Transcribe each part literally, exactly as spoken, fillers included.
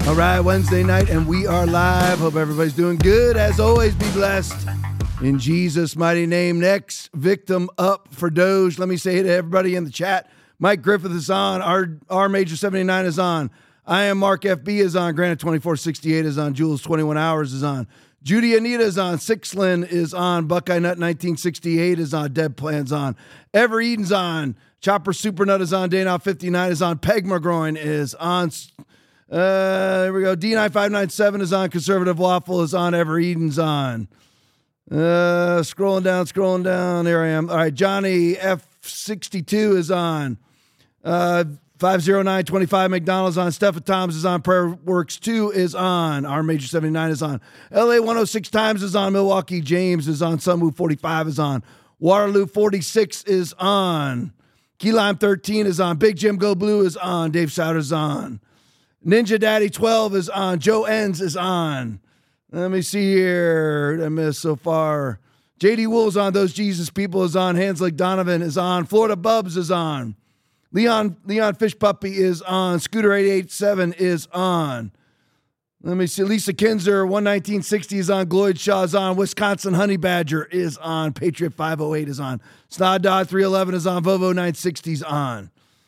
All right, Wednesday night, and we are live. Hope everybody's doing good. As always, be blessed. In Jesus' mighty name. Next victim up for Doge. Let me say hey to everybody in the chat. Mike Griffith is on. R, R Major seventy-nine is on. I am Mark F B is on. Granted twenty-four sixty-eight is on. Jules twenty-one hours is on. Judy Anita is on. Sixlin is on. Buckeye Nut nineteen sixty-eight is on. Deb Plan's on. Ever Eden's on. Chopper Super Nut is on. Dana fifty-nine is on. Peg McGroin is on. Uh, there we go. D nine five nine seven is on. Conservative Waffle is on. Ever Eden's on. Uh, scrolling down, scrolling down. There I am. All right, Johnny F sixty-two is on. Uh, five oh nine twenty-five McDonald's on. Stephen Thomas is on. Prayer Works two is on. Our Major seventy-nine is on. L A one oh six Times is on. Milwaukee James is on. Sunwoo forty-five is on. Waterloo forty-six is on. Key Lime thirteen is on. Big Jim Go Blue is on. Dave Souter is on. Ninja Daddy twelve is on. Joe Enns is on. Let me see here. I missed so far. J D Wool's on. Those Jesus People is on. Hands Like Donovan is on. Florida Bubs is on. Leon Leon Fish Puppy is on. Scooter eight eight seven is on. Let me see. Lisa Kinzer, one nineteen sixty is on. Gloyd Shaw is on. Wisconsin Honey Badger is on. Patriot five oh eight is on. Snod Dot three eleven is on. Vovo nine sixty is on.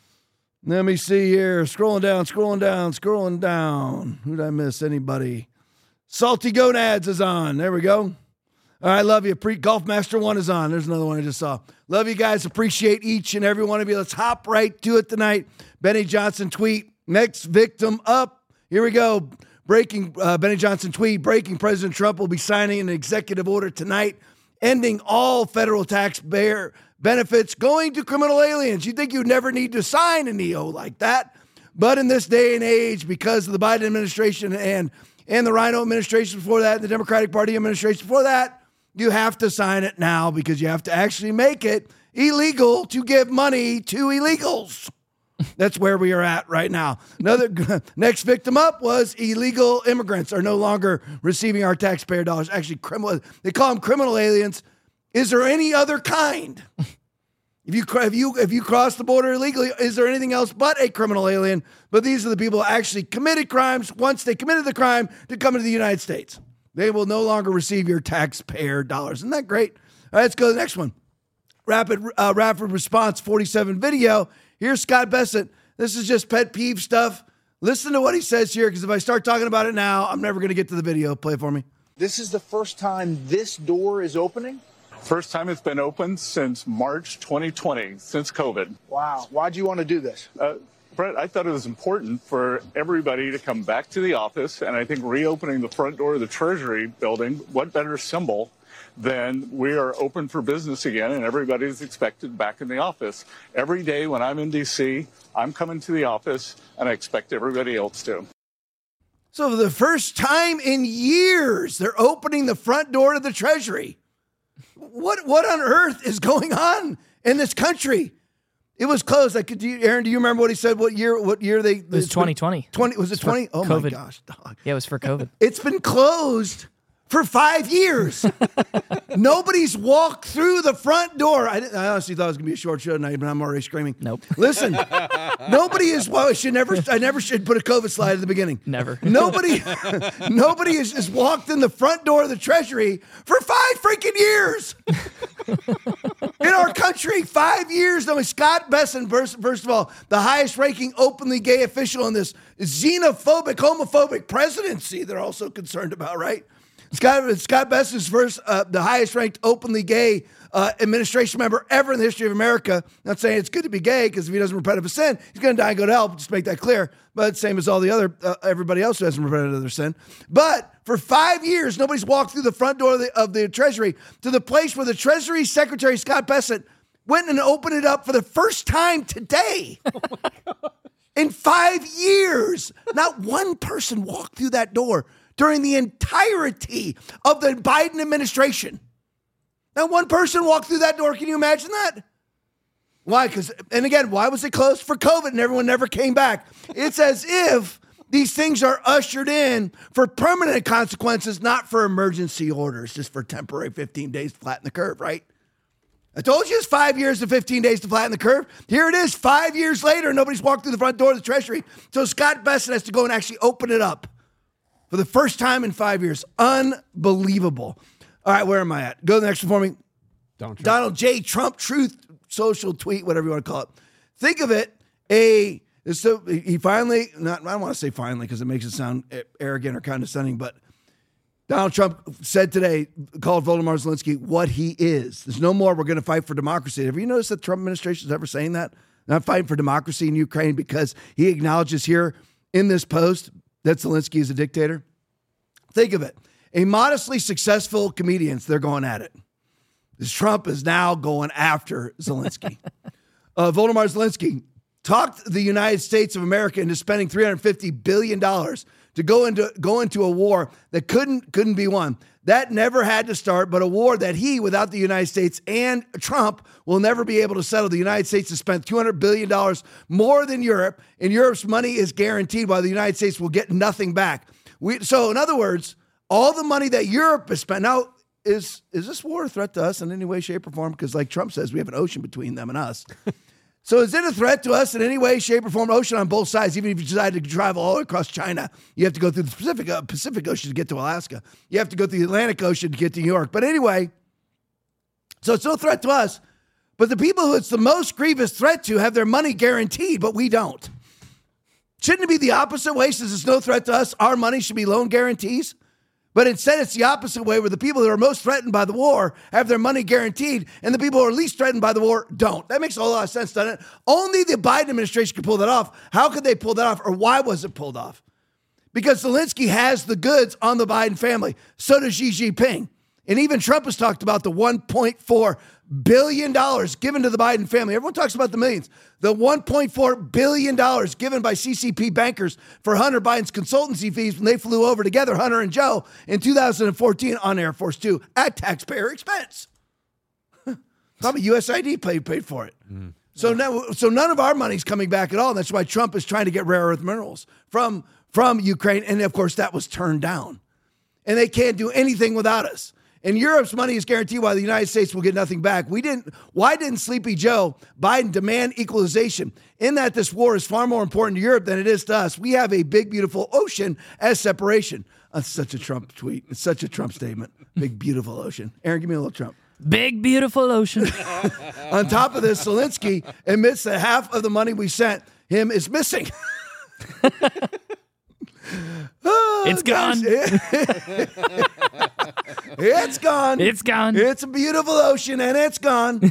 Let me see here. Scrolling down, scrolling down, scrolling down. Who did I miss? Anybody? Salty Gonads is on. There we go. All right, love you. Pre- Golf Master one is on. There's another one I just saw. Love you guys. Appreciate each and every one of you. Let's hop right to it tonight. Benny Johnson tweet. Next victim up. Here we go. Breaking uh, Benny Johnson tweet. Breaking President Trump will be signing an executive order tonight, ending all federal taxpayer benefits going to criminal aliens. You'd think you'd never need to sign an E O like that. But in this day and age, because of the Biden administration and, and the Rhino administration before that, the Democratic Party administration before that, you have to sign it now because you have to actually make it illegal to give money to illegals. That's where we are at right now. Another next victim up was illegal immigrants are no longer receiving our taxpayer dollars. Actually, criminal. They call them criminal aliens. Is there any other kind? If you if you if you cross the border illegally, is there anything else but a criminal alien? But these are the people who actually committed crimes. Once they committed the crime to come into the United States, they will no longer receive your taxpayer dollars. Isn't that great? All right, let's go to the next one. Rapid uh, rapid response forty-seven video. Here's Scott Bessent. This is just pet peeve stuff. Listen to what he says here, because if I start talking about it now, I'm never going to get to the video. Play it for me. This is the first time this door is opening? First time it's been open since March twenty twenty, since COVID. Wow. Why'd you want to do this? Uh, Brett, I thought it was important for everybody to come back to the office, and I think reopening the front door of the Treasury building, what better symbol than we are open for business again and everybody's expected back in the office. Every day when I'm in D C, I'm coming to the office, and I expect everybody else to. So for the first time in years, they're opening the front door to the Treasury. What what on earth is going on in this country? It was closed. Like, do you, Aaron, do you remember what he said? What year? What year they? It was twenty twenty. Twenty was it twenty? Oh COVID. my gosh, dog. Yeah, it was for COVID. It's been closed for five years. Nobody's walked through the front door. I, I honestly thought it was gonna be a short show tonight, but I'm already screaming. Nope. Listen, nobody is. Well, I should never. I never should put a COVID slide at the beginning. Never. Nobody. nobody has, has walked in the front door of the Treasury for five freaking years. In our country, five years. I mean, Scott Bessent, first, first of all, the highest-ranking openly gay official in this xenophobic, homophobic presidency they're also concerned about, right? Scott, Scott Bessent's first, uh, the highest-ranked openly gay uh, administration member ever in the history of America. Not saying it's good to be gay, because if he doesn't repent of a sin, he's going to die and go to hell. Just make that clear. But same as all the other, uh, everybody else who hasn't repented of their sin. But for five years, nobody's walked through the front door of the, of the Treasury to the place where the Treasury Secretary, Scott Bessent, went and opened it up for the first time today. Oh in five years, not one person walked through that door during the entirety of the Biden administration. Not one person walked through that door. Can you imagine that? Why? Because, and again, why was it closed? For COVID, and everyone never came back. It's as if these things are ushered in for permanent consequences, not for emergency orders, just for temporary fifteen days, flatten the curve, right? I told you it's five years and fifteen days to flatten the curve. Here it is, five years later, nobody's walked through the front door of the Treasury. So Scott Bessent has to go and actually open it up for the first time in five years. Unbelievable. All right, where am I at? Go to the next one for me. Donald Trump. Donald J. Trump Truth Social Tweet, whatever you want to call it. Think of it, a so he finally, not I don't want to say finally because it makes it sound arrogant or condescending, but Donald Trump said today, called Volodymyr Zelensky what he is. There's no more, we're going to fight for democracy. Have you noticed that the Trump administration is ever saying that? Not fighting for democracy in Ukraine because he acknowledges here in this post that Zelensky is a dictator? Think of it. A modestly successful comedians, they're going at it. This Trump is now going after Zelensky. uh, Volodymyr Zelensky talked the United States of America into spending three hundred fifty billion dollars to go into go into a war that couldn't couldn't be won. That never had to start, but a war that he, without the United States and Trump, will never be able to settle. The United States has spent two hundred billion dollars more than Europe, and Europe's money is guaranteed while the United States will get nothing back. We, so in other words, all the money that Europe has spent, now, is, is this war a threat to us in any way, shape, or form? Because like Trump says, we have an ocean between them and us. So is it a threat to us in any way, shape, or form? Ocean on both sides. Even if you decide to travel all across China, you have to go through the Pacific, uh, Pacific Ocean to get to Alaska. You have to go through the Atlantic Ocean to get to New York. But anyway, so it's no threat to us. But the people who it's the most grievous threat to have their money guaranteed, but we don't. Shouldn't it be the opposite way? Since it's no threat to us, our money should be loan guarantees. But instead, it's the opposite way, where the people that are most threatened by the war have their money guaranteed, and the people who are least threatened by the war don't. That makes a whole lot of sense, doesn't it? Only the Biden administration could pull that off. How could they pull that off, or why was it pulled off? Because Zelensky has the goods on the Biden family. So does Xi Jinping. And even Trump has talked about the one point four billion dollars given to the Biden family. Everyone talks about the millions. The one point four billion dollars given by C C P bankers for Hunter Biden's consultancy fees when they flew over together, Hunter and Joe, in two thousand fourteen on Air Force Two at taxpayer expense. Probably U S A I D paid, paid for it. Mm. So, now, so none of our money's coming back at all. That's why Trump is trying to get rare earth minerals from, from Ukraine. And, of course, that was turned down. And they can't do anything without us. And Europe's money is guaranteed while the United States will get nothing back. We didn't. Why didn't Sleepy Joe Biden demand equalization? In that this war is far more important to Europe than it is to us. We have a big, beautiful ocean as separation. That's such a Trump tweet. It's such a Trump statement. Big, beautiful ocean. Aaron, give me a little Trump. Big, beautiful ocean. On top of this, Zelensky admits that half of the money we sent him is missing. Oh, it's gone. It's gone. It's gone. It's a beautiful ocean, and it's gone.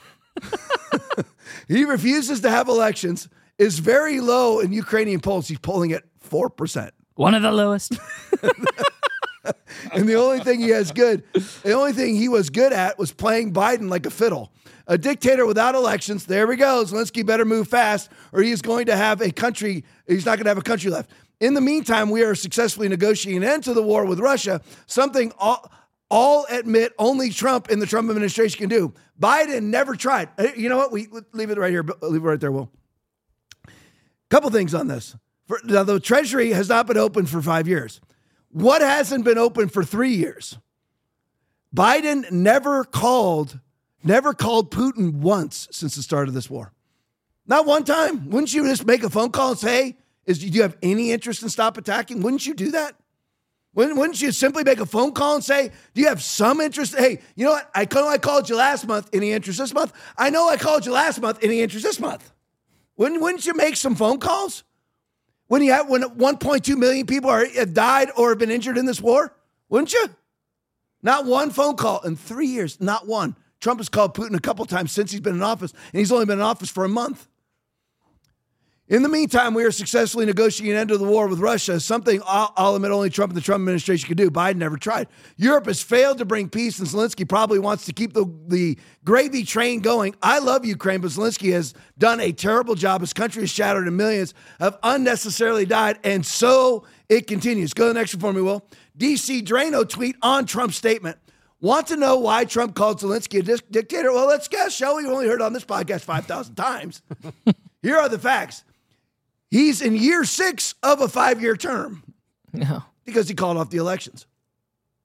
He refuses to have elections, is very low in Ukrainian polls. He's polling at four percent. One of the lowest. And the only thing he has good, the only thing he was good at was playing Biden like a fiddle. A dictator without elections. There we go. Zelensky better move fast, or he's going to have a country, he's not going to have a country left. In the meantime, we are successfully negotiating an end to the war with Russia, something all, all admit only Trump and the Trump administration can do. Biden never tried. You know what? We leave it right here. Leave it right there, Will. Couple things on this. For, now, the Treasury has not been open for five years. What hasn't been open for three years? Biden never called, never called Putin once since the start of this war. Not one time. Wouldn't you just make a phone call and say, hey, Is, do you have any interest in stop attacking? Wouldn't you do that? Wouldn't, wouldn't you simply make a phone call and say, do you have some interest? Hey, you know what? I know I called you last month. Any interest this month? I know I called you last month. Any interest this month? Wouldn't, wouldn't you make some phone calls? When you have, when one point two million people are, have died or have been injured in this war? Wouldn't you? Not one phone call in three years. Not one. Trump has called Putin a couple times since he's been in office, and he's only been in office for a month. In the meantime, we are successfully negotiating an end to the war with Russia, something I'll, I'll admit only Trump and the Trump administration could do. Biden never tried. Europe has failed to bring peace, and Zelensky probably wants to keep the, the gravy train going. I love Ukraine, but Zelensky has done a terrible job. His country is shattered and millions have unnecessarily died, and so it continues. Go to the next one for me, Will. D C Drano tweet on Trump's statement. Want to know why Trump called Zelensky a dictator? Well, let's guess, shall we? We've only heard it on this podcast five thousand times. Here are the facts. He's in year six of a five-year term no. because he called off the elections.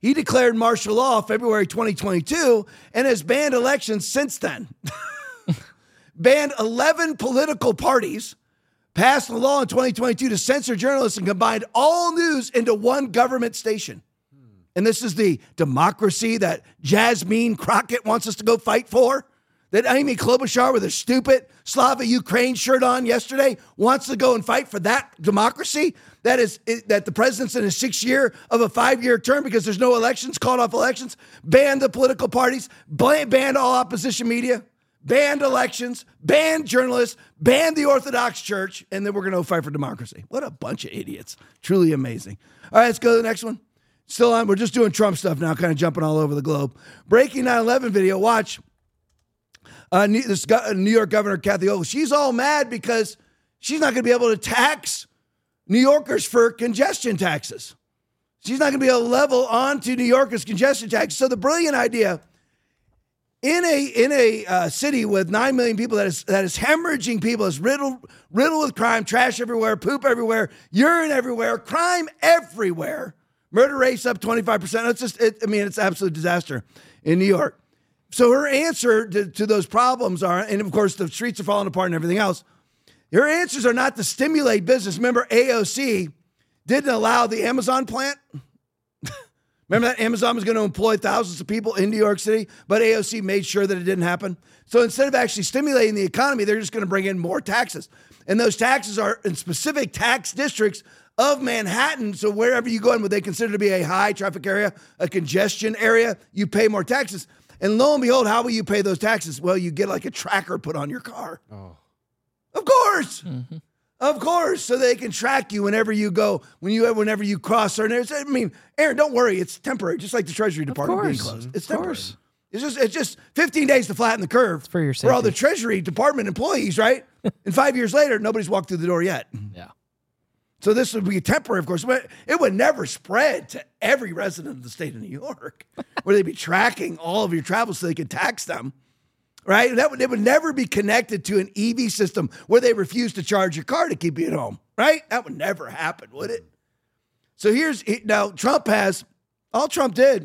He declared martial law February twenty twenty-two and has banned elections since then. Banned eleven political parties, passed a law in twenty twenty-two to censor journalists and combined all news into one government station. And this is the democracy that Jasmine Crockett wants us to go fight for. That Amy Klobuchar with a stupid Slava Ukraine shirt on yesterday wants to go and fight for that democracy. That is that the president's in his sixth year of a five-year term because there's no elections, called off elections, banned the political parties, banned all opposition media, banned elections, banned journalists, banned the Orthodox Church, and then we're going to fight for democracy. What a bunch of idiots. Truly amazing. All right, let's go to the next one. Still on, we're just doing Trump stuff now, kind of jumping all over the globe. Breaking nine eleven video, watch. Uh, this New York Governor Kathy Hochul, she's all mad because she's not going to be able to tax New Yorkers for congestion taxes. She's not going to be able to level onto New Yorkers' congestion taxes. So the brilliant idea, in a in a uh, city with nine million people that is that is hemorrhaging people, is riddled riddled with crime, trash everywhere, poop everywhere, urine everywhere, crime everywhere, murder rates up twenty-five percent. It's just, it, I mean, it's an absolute disaster in New York. So her answer to, to those problems are, and of course the streets are falling apart and everything else, her answers are not to stimulate business. Remember, A O C didn't allow the Amazon plant? Remember that Amazon was going to employ thousands of people in New York City, but A O C made sure that it didn't happen. So instead of actually stimulating the economy, they're just going to bring in more taxes. And those taxes are in specific tax districts of Manhattan. So wherever you go in what they consider to be a high traffic area, a congestion area, you pay more taxes. And lo and behold, how will you pay those taxes? Well, you get like a tracker put on your car. Oh. Of course. Mm-hmm. Of course. So they can track you whenever you go, when you whenever you cross certain areas. I mean, Aaron, don't worry. It's temporary, just like the Treasury Department being closed. It's temporary. It's just it's just fifteen days to flatten the curve. It's for your safety. For all the Treasury Department employees, right? And five years later, nobody's walked through the door yet. Yeah. So this would be temporary, of course, but it would never spread to every resident of the state of New York, where they'd be tracking all of your travels so they could tax them, right? That would, it would never be connected to an E V system where they refuse to charge your car to keep you at home, right? That would never happen, would it? So here's, now Trump has, all Trump did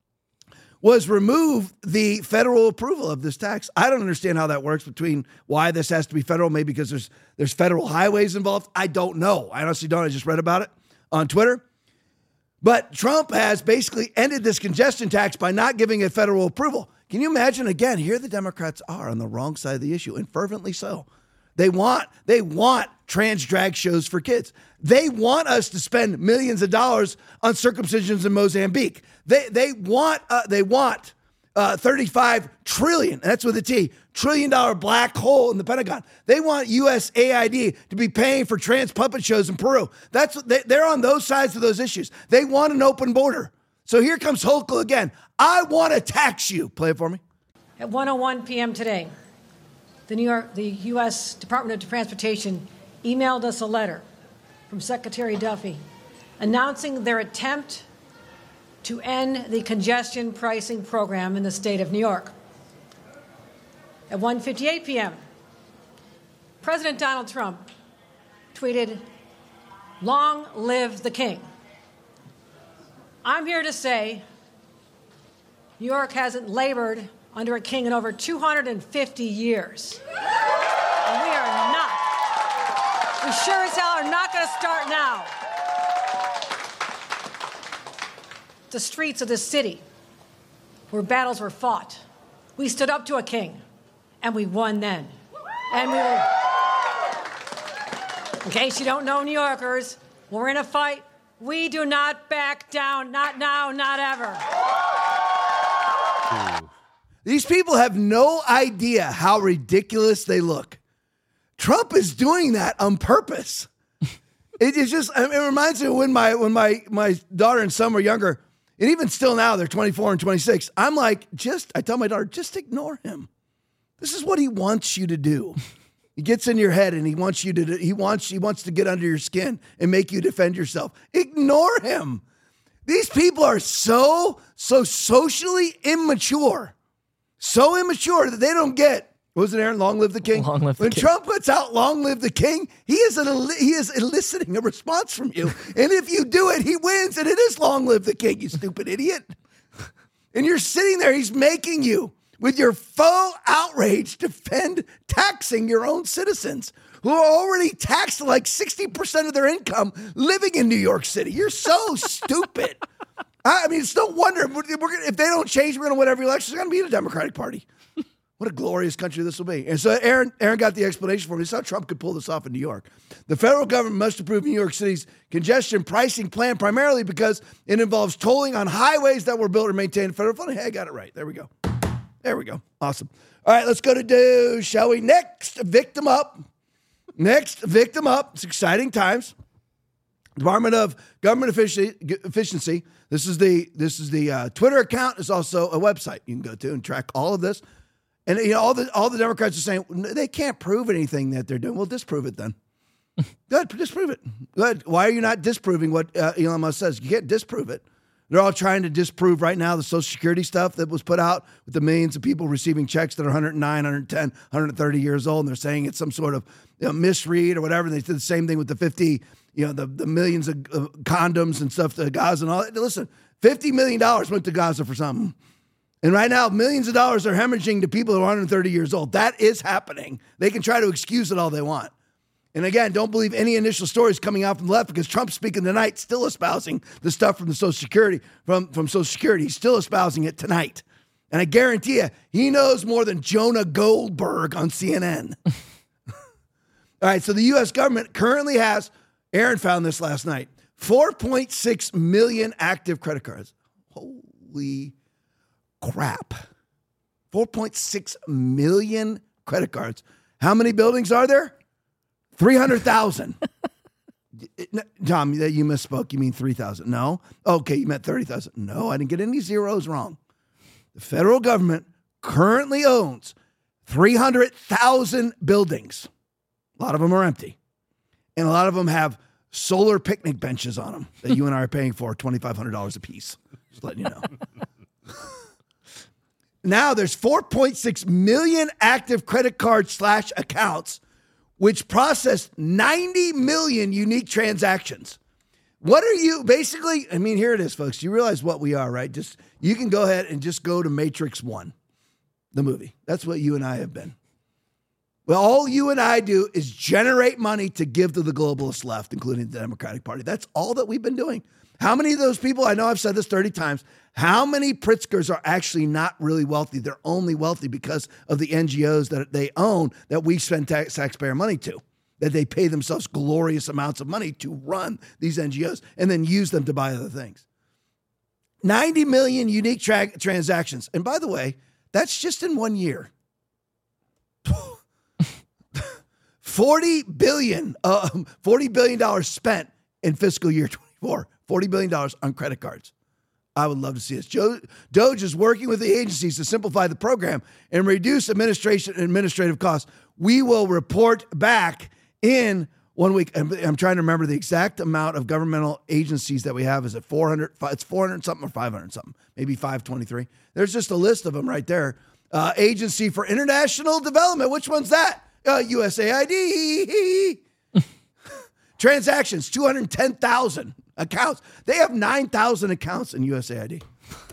was remove the federal approval of this tax. I don't understand how that works between why this has to be federal, maybe because there's there's federal highways involved. I don't know. I honestly don't. I just read about it on Twitter. But Trump has basically ended this congestion tax by not giving it federal approval. Can you imagine? Again, here the Democrats are on the wrong side of the issue, and fervently so. They want they want trans drag shows for kids. They want us to spend millions of dollars on circumcisions in Mozambique. They they want uh, they want uh, thirty-five trillion, and that's with a T, trillion dollar black hole in the Pentagon. They want U S A I D to be paying for trans puppet shows in Peru. That's they, they're on those sides of those issues. They want an open border. So here comes Hochul again. I want to tax you. Play it for me. At one oh one p.m. today, the New York, the U S Department of Transportation emailed us a letter from Secretary Duffy announcing their attempt to end the congestion pricing program in the state of New York. At one fifty-eight p.m., President Donald Trump tweeted, "Long live the king." I'm here to say New York hasn't labored under a king in over two hundred fifty years. And we are not. We sure as hell are not going to start now. The streets of this city where battles were fought, we stood up to a king, and we won then. And we will, in case you don't know, New Yorkers, we're in a fight. We do not back down, not now, not ever. These people have no idea how ridiculous they look. Trump is doing that on purpose. It is just, it reminds me of when my when my my daughter and son were younger, and even still now, they're twenty-four and twenty-six. I'm like, just, I tell my daughter, just ignore him. This is what he wants you to do. He gets in your head and he wants you to, he wants, he wants to get under your skin and make you defend yourself. Ignore him. These people are so, so socially immature. So immature that they don't get What was it, Aaron? Long live the king. Long live the when king. Trump puts out "Long live the king," he is an, he is eliciting a response from you, and if you do it, he wins, and it is "Long live the king." You stupid idiot! And you're sitting there. He's making you, with your faux outrage, defend taxing your own citizens who are already taxed like sixty percent of their income living in New York City. You're so stupid. I mean, it's no wonder we're, we're gonna, if they don't change, we're going to win every election. It's going to be the Democratic Party. What a glorious country this will be. And so Aaron, Aaron got the explanation for me. This is how Trump could pull this off in New York. The federal government must approve New York City's congestion pricing plan primarily because it involves tolling on highways that were built or maintained in federal funding. Hey, I got it right. There we go. There we go. Awesome. All right, let's go to Doge, shall we? Next victim up. Next victim up. It's exciting times. Department of Government Efficiency. Efficiency. This is the this is the uh, Twitter account. It's also a website you can go to and track all of this. And you know all the all the Democrats are saying they can't prove anything that they're doing. Well, disprove it then. Good, disprove it. Good. Why are you not disproving what uh, Elon Musk says? You can't disprove it. They're all trying to disprove right now the Social Security stuff that was put out with the millions of people receiving checks that are one hundred nine, one hundred ten, one hundred thirty years old, and they're saying it's some sort of you know, misread or whatever. And they did the same thing with the fifty, you know, the, the millions of uh, condoms and stuff to Gaza and all that. Listen, fifty million dollars went to Gaza for something. And right now, millions of dollars are hemorrhaging to people who are one hundred thirty years old. That is happening. They can try to excuse it all they want. And again, don't believe any initial stories coming out from the left because Trump's speaking tonight, still espousing the stuff from the Social Security, from, from Social Security. He's still espousing it tonight. And I guarantee you, he knows more than Jonah Goldberg on C N N. All right, so the U S government currently has, Aaron found this last night, four point six million active credit cards. Holy crap. four point six million credit cards. How many buildings are there? three hundred thousand. Tom, you misspoke. You mean three thousand. No. Okay, you meant thirty thousand. No, I didn't get any zeros wrong. The federal government currently owns three hundred thousand buildings. A lot of them are empty. And a lot of them have solar picnic benches on them that you and I are paying for twenty-five hundred dollars a piece. Just letting you know. Now there's four point six million active credit card slash accounts, which processed ninety million unique transactions. What are you basically? I mean, here it is, folks. You realize what we are, right? Just you can go ahead and just go to Matrix One, the movie. That's what you and I have been. Well, all you and I do is generate money to give to the globalist left, including the Democratic Party. That's all that we've been doing. How many of those people, I know I've said this thirty times, how many Pritzkers are actually not really wealthy? They're only wealthy because of the N G Os that they own that we spend tax, taxpayer money to, that they pay themselves glorious amounts of money to run these N G Os and then use them to buy other things. ninety million unique tra- transactions. And by the way, that's just in one year. forty billion dollars, uh, forty billion dollars spent in fiscal year twenty-four. forty billion dollars on credit cards. I would love to see this. Joe, Doge is working with the agencies to simplify the program and reduce administration administrative costs. We will report back in one week. I'm, I'm trying to remember the exact amount of governmental agencies that we have. Is it four hundred? It's four hundred something or five hundred something, maybe five twenty-three. There's just a list of them right there. Uh, Agency for International Development. Which one's that? Uh, U S A I D. Transactions, two hundred ten thousand accounts. They have nine thousand accounts in U S A I D.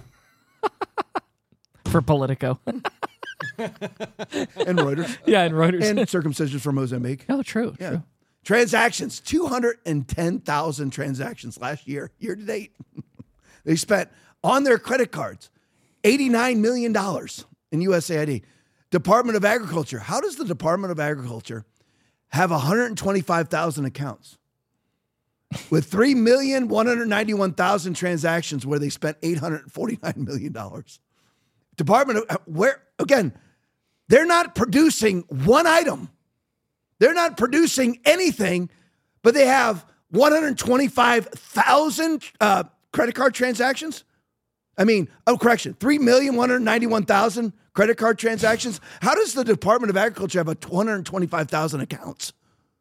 For Politico. And Reuters. Yeah, and Reuters. And circumcision for Mozambique. Oh, true, Yeah. true. Transactions, two hundred ten thousand transactions last year, year to date. They spent on their credit cards eighty-nine million dollars in U S A I D. Department of Agriculture. How does the Department of Agriculture have one hundred twenty-five thousand accounts with three million one hundred ninety-one thousand transactions where they spent eight hundred forty-nine million dollars? Department of, where, again, they're not producing one item. They're not producing anything, but they have one hundred twenty-five thousand uh, credit card transactions. I mean, oh, correction, three million one hundred ninety-one thousand credit card transactions. How does the Department of Agriculture have a one hundred twenty-five thousand accounts?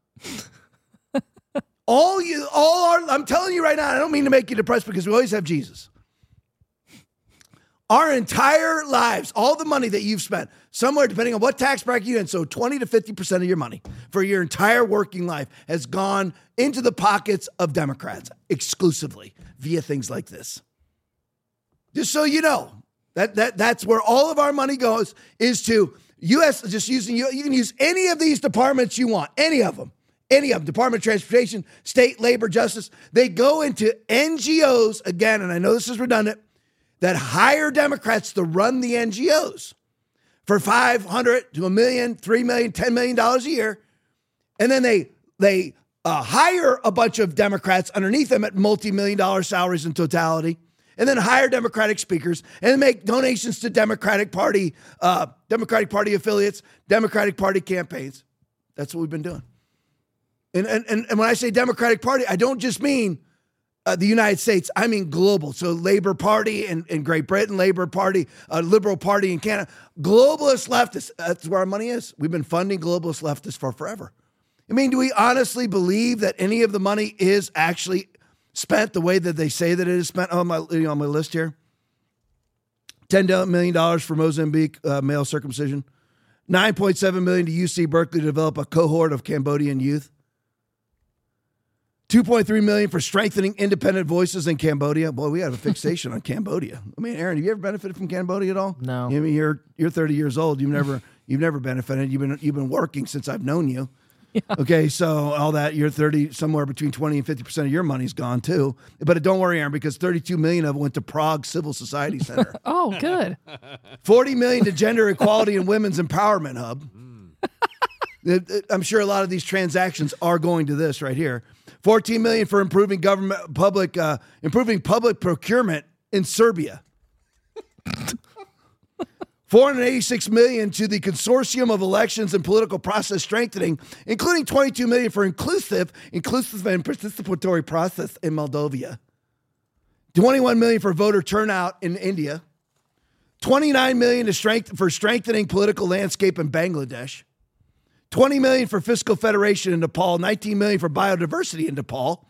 all you, all our, I'm telling you right now, I don't mean to make you depressed because we always have Jesus. Our entire lives, all the money that you've spent, somewhere depending on what tax bracket you're in, so twenty to fifty percent of your money for your entire working life has gone into the pockets of Democrats exclusively via things like this. Just so you know, that that that's where all of our money goes, is to U S, just using, you, you can use any of these departments you want, any of them, any of them, Department of Transportation, State, Labor, Justice. They go into N G Os, again, and I know this is redundant, that hire Democrats to run the N G Os for five hundred to a million, three million, ten million dollars a year. And then they they uh, hire a bunch of Democrats underneath them at multi-million dollar salaries in totality, and then hire Democratic speakers and make donations to Democratic Party, uh, Democratic Party affiliates, Democratic Party campaigns. That's what we've been doing. And and and when I say Democratic Party, I don't just mean Uh, the United States, I mean global. So Labor Party in, in Great Britain, Labor Party, uh, Liberal Party in Canada. Globalist leftists, that's where our money is. We've been funding globalist leftists for forever. I mean, do we honestly believe that any of the money is actually spent the way that they say that it is spent? On my, you know, on my list here. ten million dollars for Mozambique uh, male circumcision. nine point seven million dollars to U C Berkeley to develop a cohort of Cambodian youth. two point three million dollars for strengthening independent voices in Cambodia. Boy, we have a fixation on Cambodia. I mean, Aaron, have you ever benefited from Cambodia at all? No. I mean, you're you're thirty years old. You've never you've never benefited. You've been you've been working since I've known you. Yeah. Okay, so all that, you're thirty, somewhere between twenty and fifty percent of your money's gone too. But don't worry, Aaron, because thirty-two million of it went to Prague Civil Society Center. Oh, good. forty million to Gender Equality and Women's Empowerment Hub. I'm sure a lot of these transactions are going to this right here. fourteen million for improving government public uh, improving public procurement in Serbia. four hundred eighty-six million to the Consortium of Elections and Political Process Strengthening, including twenty-two million for inclusive, inclusive and participatory process in Moldova. twenty-one million for voter turnout in India. twenty-nine million to strength for strengthening political landscape in Bangladesh. twenty million for fiscal federation in Nepal, nineteen million for biodiversity in Nepal.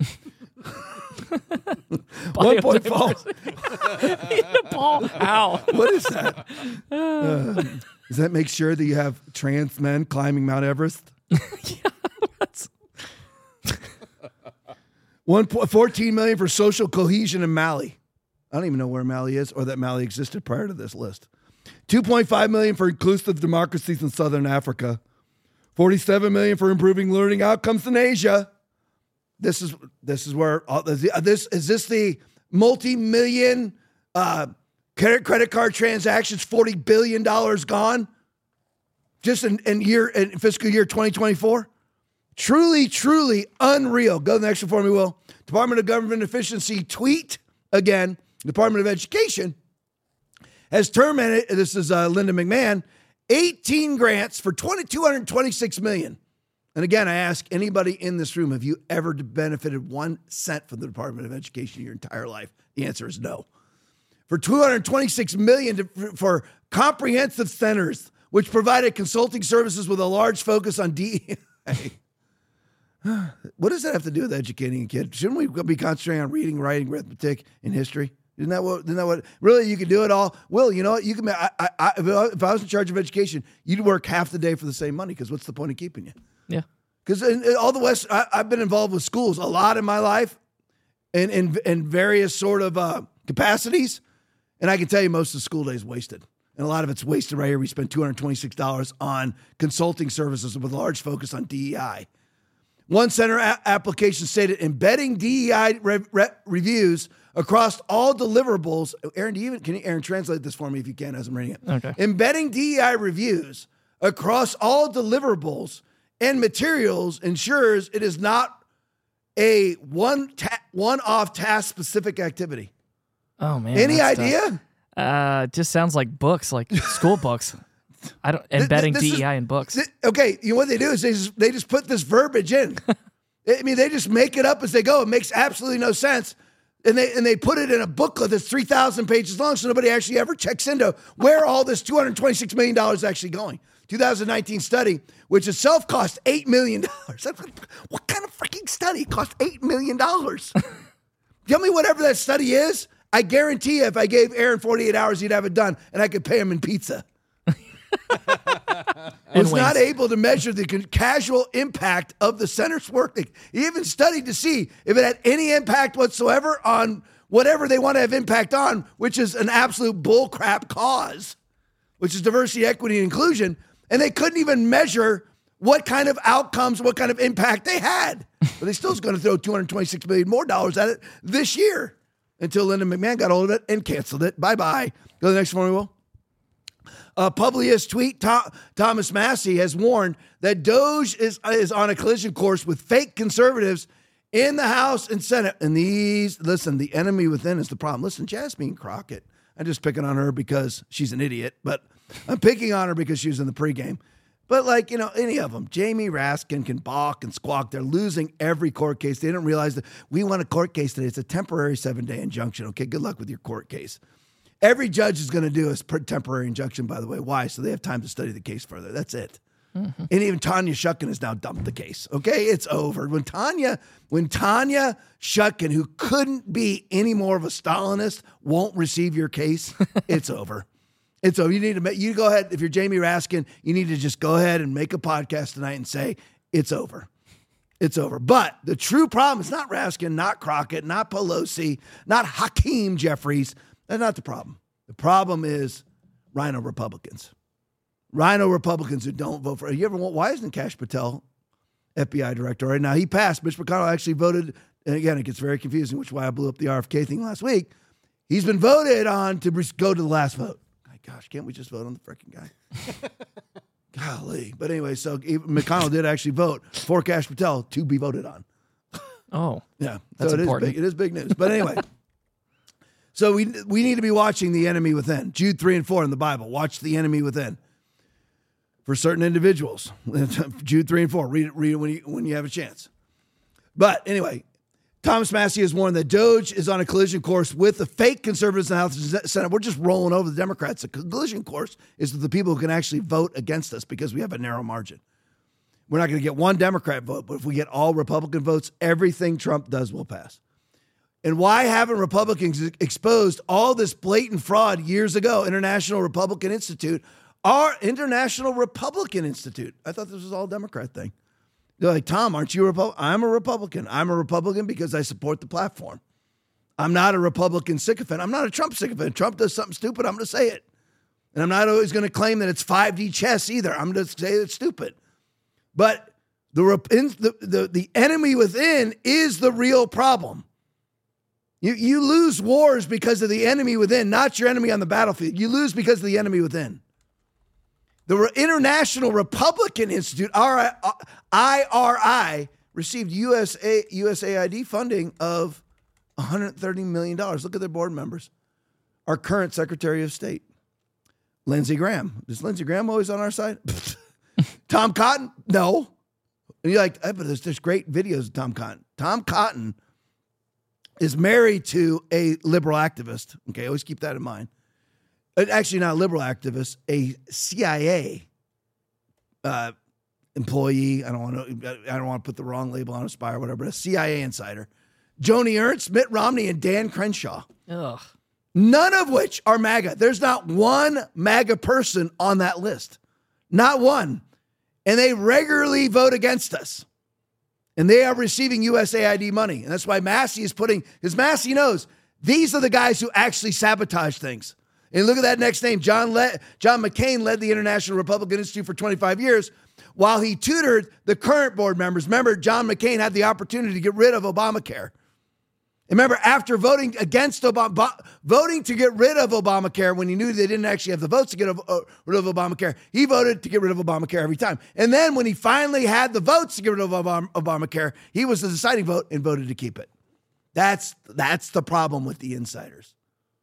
one point four Nepal. Ow. What is that? Uh, does that make sure that you have trans men climbing Mount Everest? Yeah, that's... one point fourteen million for social cohesion in Mali. I don't even know where Mali is or that Mali existed prior to this list. two point five million for inclusive democracies in Southern Africa. forty-seven million for improving learning outcomes in Asia. This is this is where all, this is this the multi-million uh, credit credit card transactions, forty billion dollars gone just in, in year in fiscal year twenty twenty-four. Truly, truly unreal. Go to the next one for me, Will. Department of Government Efficiency tweet again. Department of Education has terminated. This is uh, Linda McMahon. eighteen grants for two hundred twenty-six million dollars. And again, I ask anybody in this room, have you ever benefited one cent from the Department of Education your entire life? The answer is no. For two hundred twenty-six million dollars to, for comprehensive centers, which provided consulting services with a large focus on D E I. What does that have to do with educating a kid? Shouldn't we be concentrating on reading, writing, arithmetic, and history? Isn't that what, isn't that what, really, you can do it all? Will, you know what? You can, I, I, if I was in charge of education, you'd work half the day for the same money, because what's the point of keeping you? Yeah. Because in, in all the West, I, I've been involved with schools a lot in my life in, in, in various sort of uh, capacities. And I can tell you most of the school day is wasted. And a lot of it's wasted right here. We spend two hundred twenty-six dollars on consulting services with a large focus on D E I. One center a- application stated embedding D E I re- re- reviews across all deliverables. Aaron, do you even, can you, Aaron, translate this for me if you can as I'm reading it? Okay. Embedding D E I reviews across all deliverables and materials ensures it is not a one ta- one-off task-specific activity. Oh, man. Any that's idea? tough. Uh, just sounds like books, like school books. I don't embedding This is- D E I in books. th- okay, you know what they do is they just, they just put this verbiage in. I mean, they just make it up as they go. It makes absolutely no sense. And they and they put it in a booklet that's three thousand pages long, so nobody actually ever checks into where all this two hundred twenty-six million dollars is actually going. twenty nineteen study, which itself cost eight million dollars. What kind of freaking study cost eight million dollars? Tell me whatever that study is, I guarantee you if I gave Aaron forty-eight hours, he'd have it done, and I could pay him in pizza. Was not able to measure the casual impact of the Senate's work. He even studied to see if it had any impact whatsoever on whatever they want to have impact on, which is an absolute bullcrap cause, which is diversity, equity, and inclusion. And they couldn't even measure what kind of outcomes, what kind of impact they had. But they still was going to throw two hundred twenty-six million dollars more dollars at it this year until Linda McMahon got hold of it and canceled it. Bye-bye. Go to the next one, we will. Uh, Publius tweet, Th- Thomas Massey has warned that Doge is, is on a collision course with fake conservatives in the House and Senate. And these, listen, the enemy within is the problem. Listen, Jasmine Crockett, I'm just picking on her because she's an idiot, but I'm picking on her because she was in the pregame. But like, you know, any of them, Jamie Raskin can balk and squawk. They're losing every court case. They didn't realize that we won a court case today. It's a temporary seven-day injunction. Okay, good luck with your court case. Every judge is going to do a temporary injunction, by the way. Why? So they have time to study the case further. That's it. Mm-hmm. And even Tanya Shucken has now dumped the case. Okay, it's over. When Tanya, when Tanya Shucken, who couldn't be any more of a Stalinist, won't receive your case, it's over. It's over. You need to make, you go ahead. If you're Jamie Raskin, you need to just go ahead and make a podcast tonight and say it's over. It's over. But the true problem is not Raskin, not Crockett, not Pelosi, not Hakeem Jeffries. That's not the problem. The problem is Rhino Republicans. Rhino Republicans who don't vote for you ever want why isn't Kash Patel F B I director right now? He passed. Mitch McConnell actually voted, and again, it gets very confusing, which is why I blew up the R F K thing last week. He's been voted on to go to the last vote. My gosh, can't we just vote on the freaking guy? Golly. But anyway, so McConnell did actually vote for Kash Patel to be voted on. Oh. Yeah. That's so it important. is big. It is big news. But anyway. So we we need to be watching the enemy within. Jude three and four in the Bible. Watch the enemy within. For certain individuals. Jude three and four. Read it, read it when you when you have a chance. But anyway, Thomas Massey has warned that Doge is on a collision course with the fake conservatives in the House and Senate. We're just rolling over the Democrats. The collision course is with the people who can actually vote against us because we have a narrow margin. We're not going to get one Democrat vote, but if we get all Republican votes, everything Trump does will pass. And why haven't Republicans exposed all this blatant fraud years ago? International Republican Institute, our International Republican Institute. I thought this was all a Democrat thing. They're like, Tom, aren't you a Republican? I'm a Republican. I'm a Republican because I support the platform. I'm not a Republican sycophant. I'm not a Trump sycophant. Trump does something stupid, I'm going to say it. And I'm not always going to claim that it's five D chess either. I'm going to say it's stupid. But the, the, the, the enemy within is the real problem. You you lose wars because of the enemy within, not your enemy on the battlefield. You lose because of the enemy within. The International Republican Institute, I R I, received U S A, U S A I D funding of one hundred thirty million dollars. Look at their board members. Our current Secretary of State, Lindsey Graham. Is Lindsey Graham always on our side? Tom Cotton? No. And you're like, hey, but there's, there's great videos of Tom Cotton. Tom Cotton is married to a liberal activist. Okay, always keep that in mind. Actually, not a liberal activist, a C I A uh, employee. I don't want to. I don't want to put the wrong label on a spy or whatever. But a C I A insider, Joni Ernst, Mitt Romney, and Dan Crenshaw. Ugh. None of which are MAGA. There's not one MAGA person on that list. Not one. And they regularly vote against us. And they are receiving U S A I D money. And that's why Massey is putting, because Massey knows these are the guys who actually sabotage things. And look at that next name. John Le- John McCain led the International Republican Institute for twenty-five years while he tutored the current board members. Remember, John McCain had the opportunity to get rid of Obamacare. And remember, after voting against Obama, voting to get rid of Obamacare when he knew they didn't actually have the votes to get uh, rid of Obamacare, he voted to get rid of Obamacare every time. And then when he finally had the votes to get rid of Obama, Obamacare, he was the deciding vote and voted to keep it. That's, that's the problem with the insiders.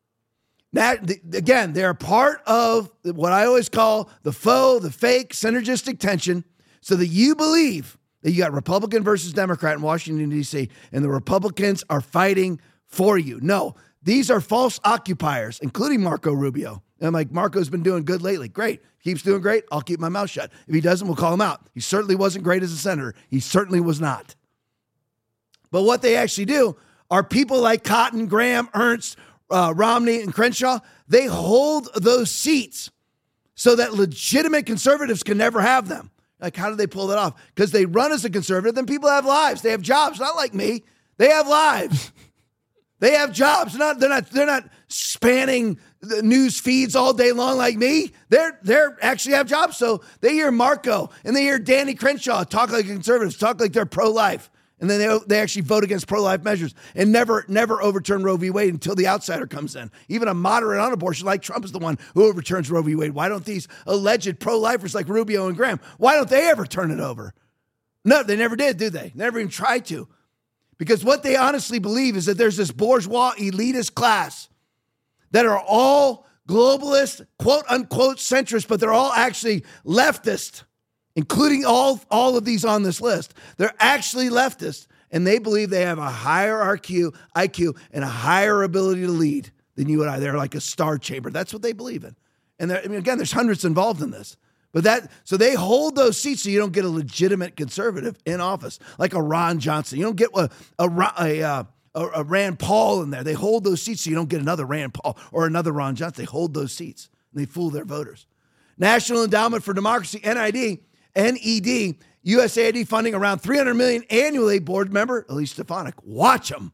That, the, again, they're part of what I always call the faux, the fake, synergistic tension so that you believe that you got Republican versus Democrat in Washington, D C, and the Republicans are fighting for you. No, these are false occupiers, including Marco Rubio. And I'm like, Marco's been doing good lately. Great. Keeps doing great. I'll keep my mouth shut. If he doesn't, we'll call him out. He certainly wasn't great as a senator. He certainly was not. But what they actually do are people like Cotton, Graham, Ernst, uh, Romney and Crenshaw, they hold those seats so that legitimate conservatives can never have them. Like, how do they pull that off? Because they run as a conservative, then people have lives. They have jobs, not like me. They have lives. They have jobs. Not they're not they're not spanning the news feeds all day long like me. They're they're actually have jobs. So they hear Marco and they hear Danny Crenshaw talk like conservatives, talk like they're pro-life. And then they they actually vote against pro-life measures and never, never overturn Roe v. Wade until the outsider comes in. Even a moderate on abortion like Trump is the one who overturns Roe v. Wade. Why don't these alleged pro-lifers like Rubio and Graham, why don't they ever turn it over? No, they never did, do they? Never even tried to. Because what they honestly believe is that there's this bourgeois elitist class that are all globalist, quote unquote centrist, but they're all actually leftist. Including all, all of these on this list. They're actually leftist, and they believe they have a higher I Q, I Q and a higher ability to lead than you and I. They're like a star chamber. That's what they believe in. And I mean, again, there's hundreds involved in this. But that, so they hold those seats so you don't get a legitimate conservative in office, like a Ron Johnson. You don't get a, a, a, a, a Rand Paul in there. They hold those seats so you don't get another Rand Paul or another Ron Johnson. They hold those seats, and they fool their voters. National Endowment for Democracy, N I D, N E D, U S A I D funding around three hundred million dollars annually. Board member Elise Stefanik. Watch them.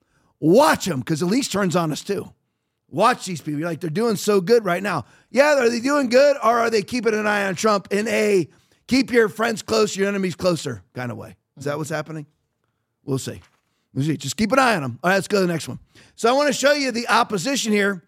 Watch them, because Elise turns on us too. Watch these people. You're like, they're doing so good right now. Yeah, are they doing good, or are they keeping an eye on Trump in a keep your friends close, your enemies closer kind of way? Is that what's happening? We'll see. We'll see. Just keep an eye on them. All right, let's go to the next one. So I want to show you the opposition here.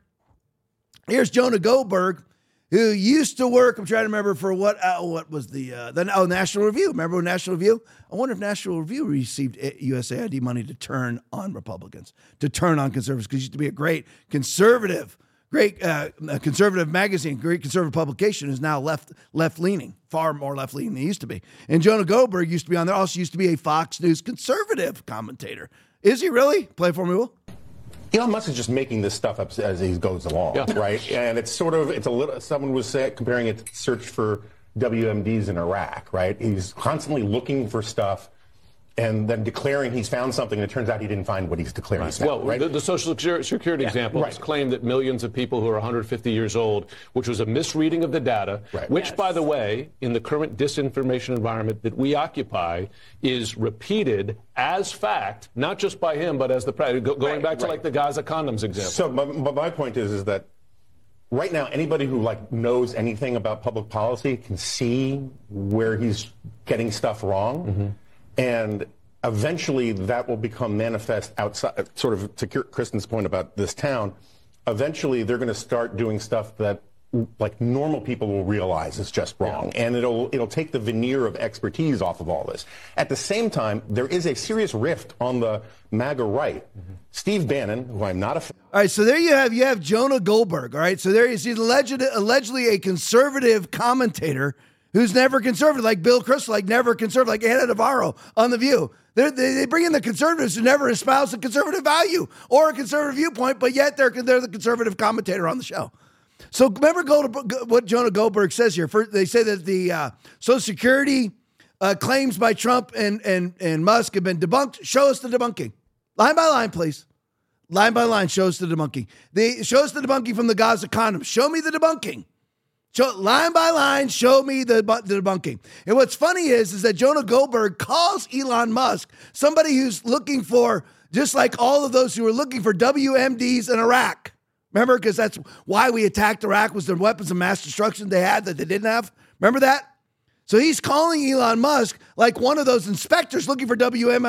Here's Jonah Goldberg, who used to work, I'm trying to remember for what uh, what was the, uh, the oh, National Review. Remember National Review? I wonder if National Review received U S A I D money to turn on Republicans, to turn on conservatives, because it used to be a great conservative, great uh, conservative magazine, great conservative publication, is now left, left-leaning, far more left-leaning than it used to be. And Jonah Goldberg used to be on there, also used to be a Fox News conservative commentator. Is he really? Play it for me, Will. Elon Musk is just making this stuff up as he goes along, yeah. right? And it's sort of, it's a little, someone was say, comparing it to the search for W M Ds in Iraq, right? He's constantly looking for stuff and then declaring he's found something, and it turns out he didn't find what he's declaring he's found, well, right? the, the Social Security yeah, example right. claimed that millions of people who are one hundred fifty years old, which was a misreading of the data, right. which, yes. by the way, in the current disinformation environment that we occupy, is repeated as fact, not just by him, but as the president, go, going right, back to right. like the Gaza condoms example. So my, my point is, is that right now, anybody who like knows anything about public policy can see where he's getting stuff wrong. Mm-hmm. And eventually that will become manifest outside, sort of to Kristen's point about this town. Eventually they're going to start doing stuff that like normal people will realize is just wrong. Yeah. And it'll it'll take the veneer of expertise off of all this. At the same time, there is a serious rift on the MAGA right. Mm-hmm. Steve Bannon, who I'm not a fan. All right, so there you have you have Jonah Goldberg. All right, so there is he's alleged, allegedly a conservative commentator who's never conservative, like Bill Kristol, like never conservative, like Ana Navarro on The View. They're, they they bring in the conservatives who never espouse a conservative value or a conservative viewpoint, but yet they're they're the conservative commentator on the show. So remember Gold, what Jonah Goldberg says here. First, they say that the uh, Social Security uh, claims by Trump and, and, and Musk have been debunked. Show us the debunking. Line by line, please. Line by line, show us the debunking. They, show us the debunking from the Gaza condoms. Show me the debunking. Show, line by line, show me the, the debunking. And what's funny is, is that Jonah Goldberg calls Elon Musk somebody who's looking for, just like all of those who were looking for W M Ds in Iraq. Remember, because that's why we attacked Iraq, was the weapons of mass destruction they had that they didn't have. Remember that? So he's calling Elon Musk like one of those inspectors looking for W M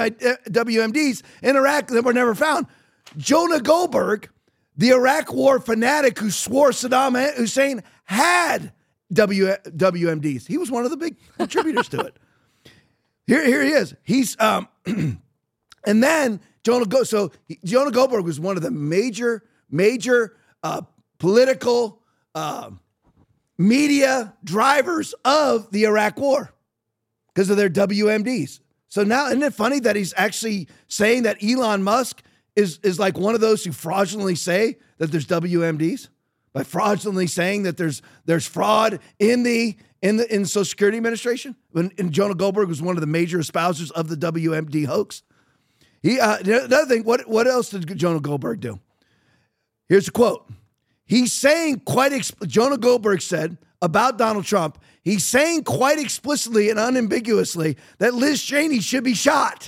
Ds in Iraq that were never found. Jonah Goldberg, the Iraq war fanatic who swore Saddam Hussein had W M Ds. He was one of the big contributors to it. Here, here he is. He's um, and then Jonah Go. So he, Jonah Goldberg was one of the major, major uh, political uh, media drivers of the Iraq war because of their W M Ds. So now, isn't it funny that he's actually saying that Elon Musk is is like one of those who fraudulently say that there's W M Ds? By fraudulently saying that there's there's fraud in the in the in the Social Security Administration, when and Jonah Goldberg was one of the major espousers of the W M D hoax. He uh, another thing. What what else did Jonah Goldberg do? Here's a quote. He's saying quite, exp- Jonah Goldberg said about Donald Trump, he's saying quite explicitly and unambiguously that Liz Cheney should be shot.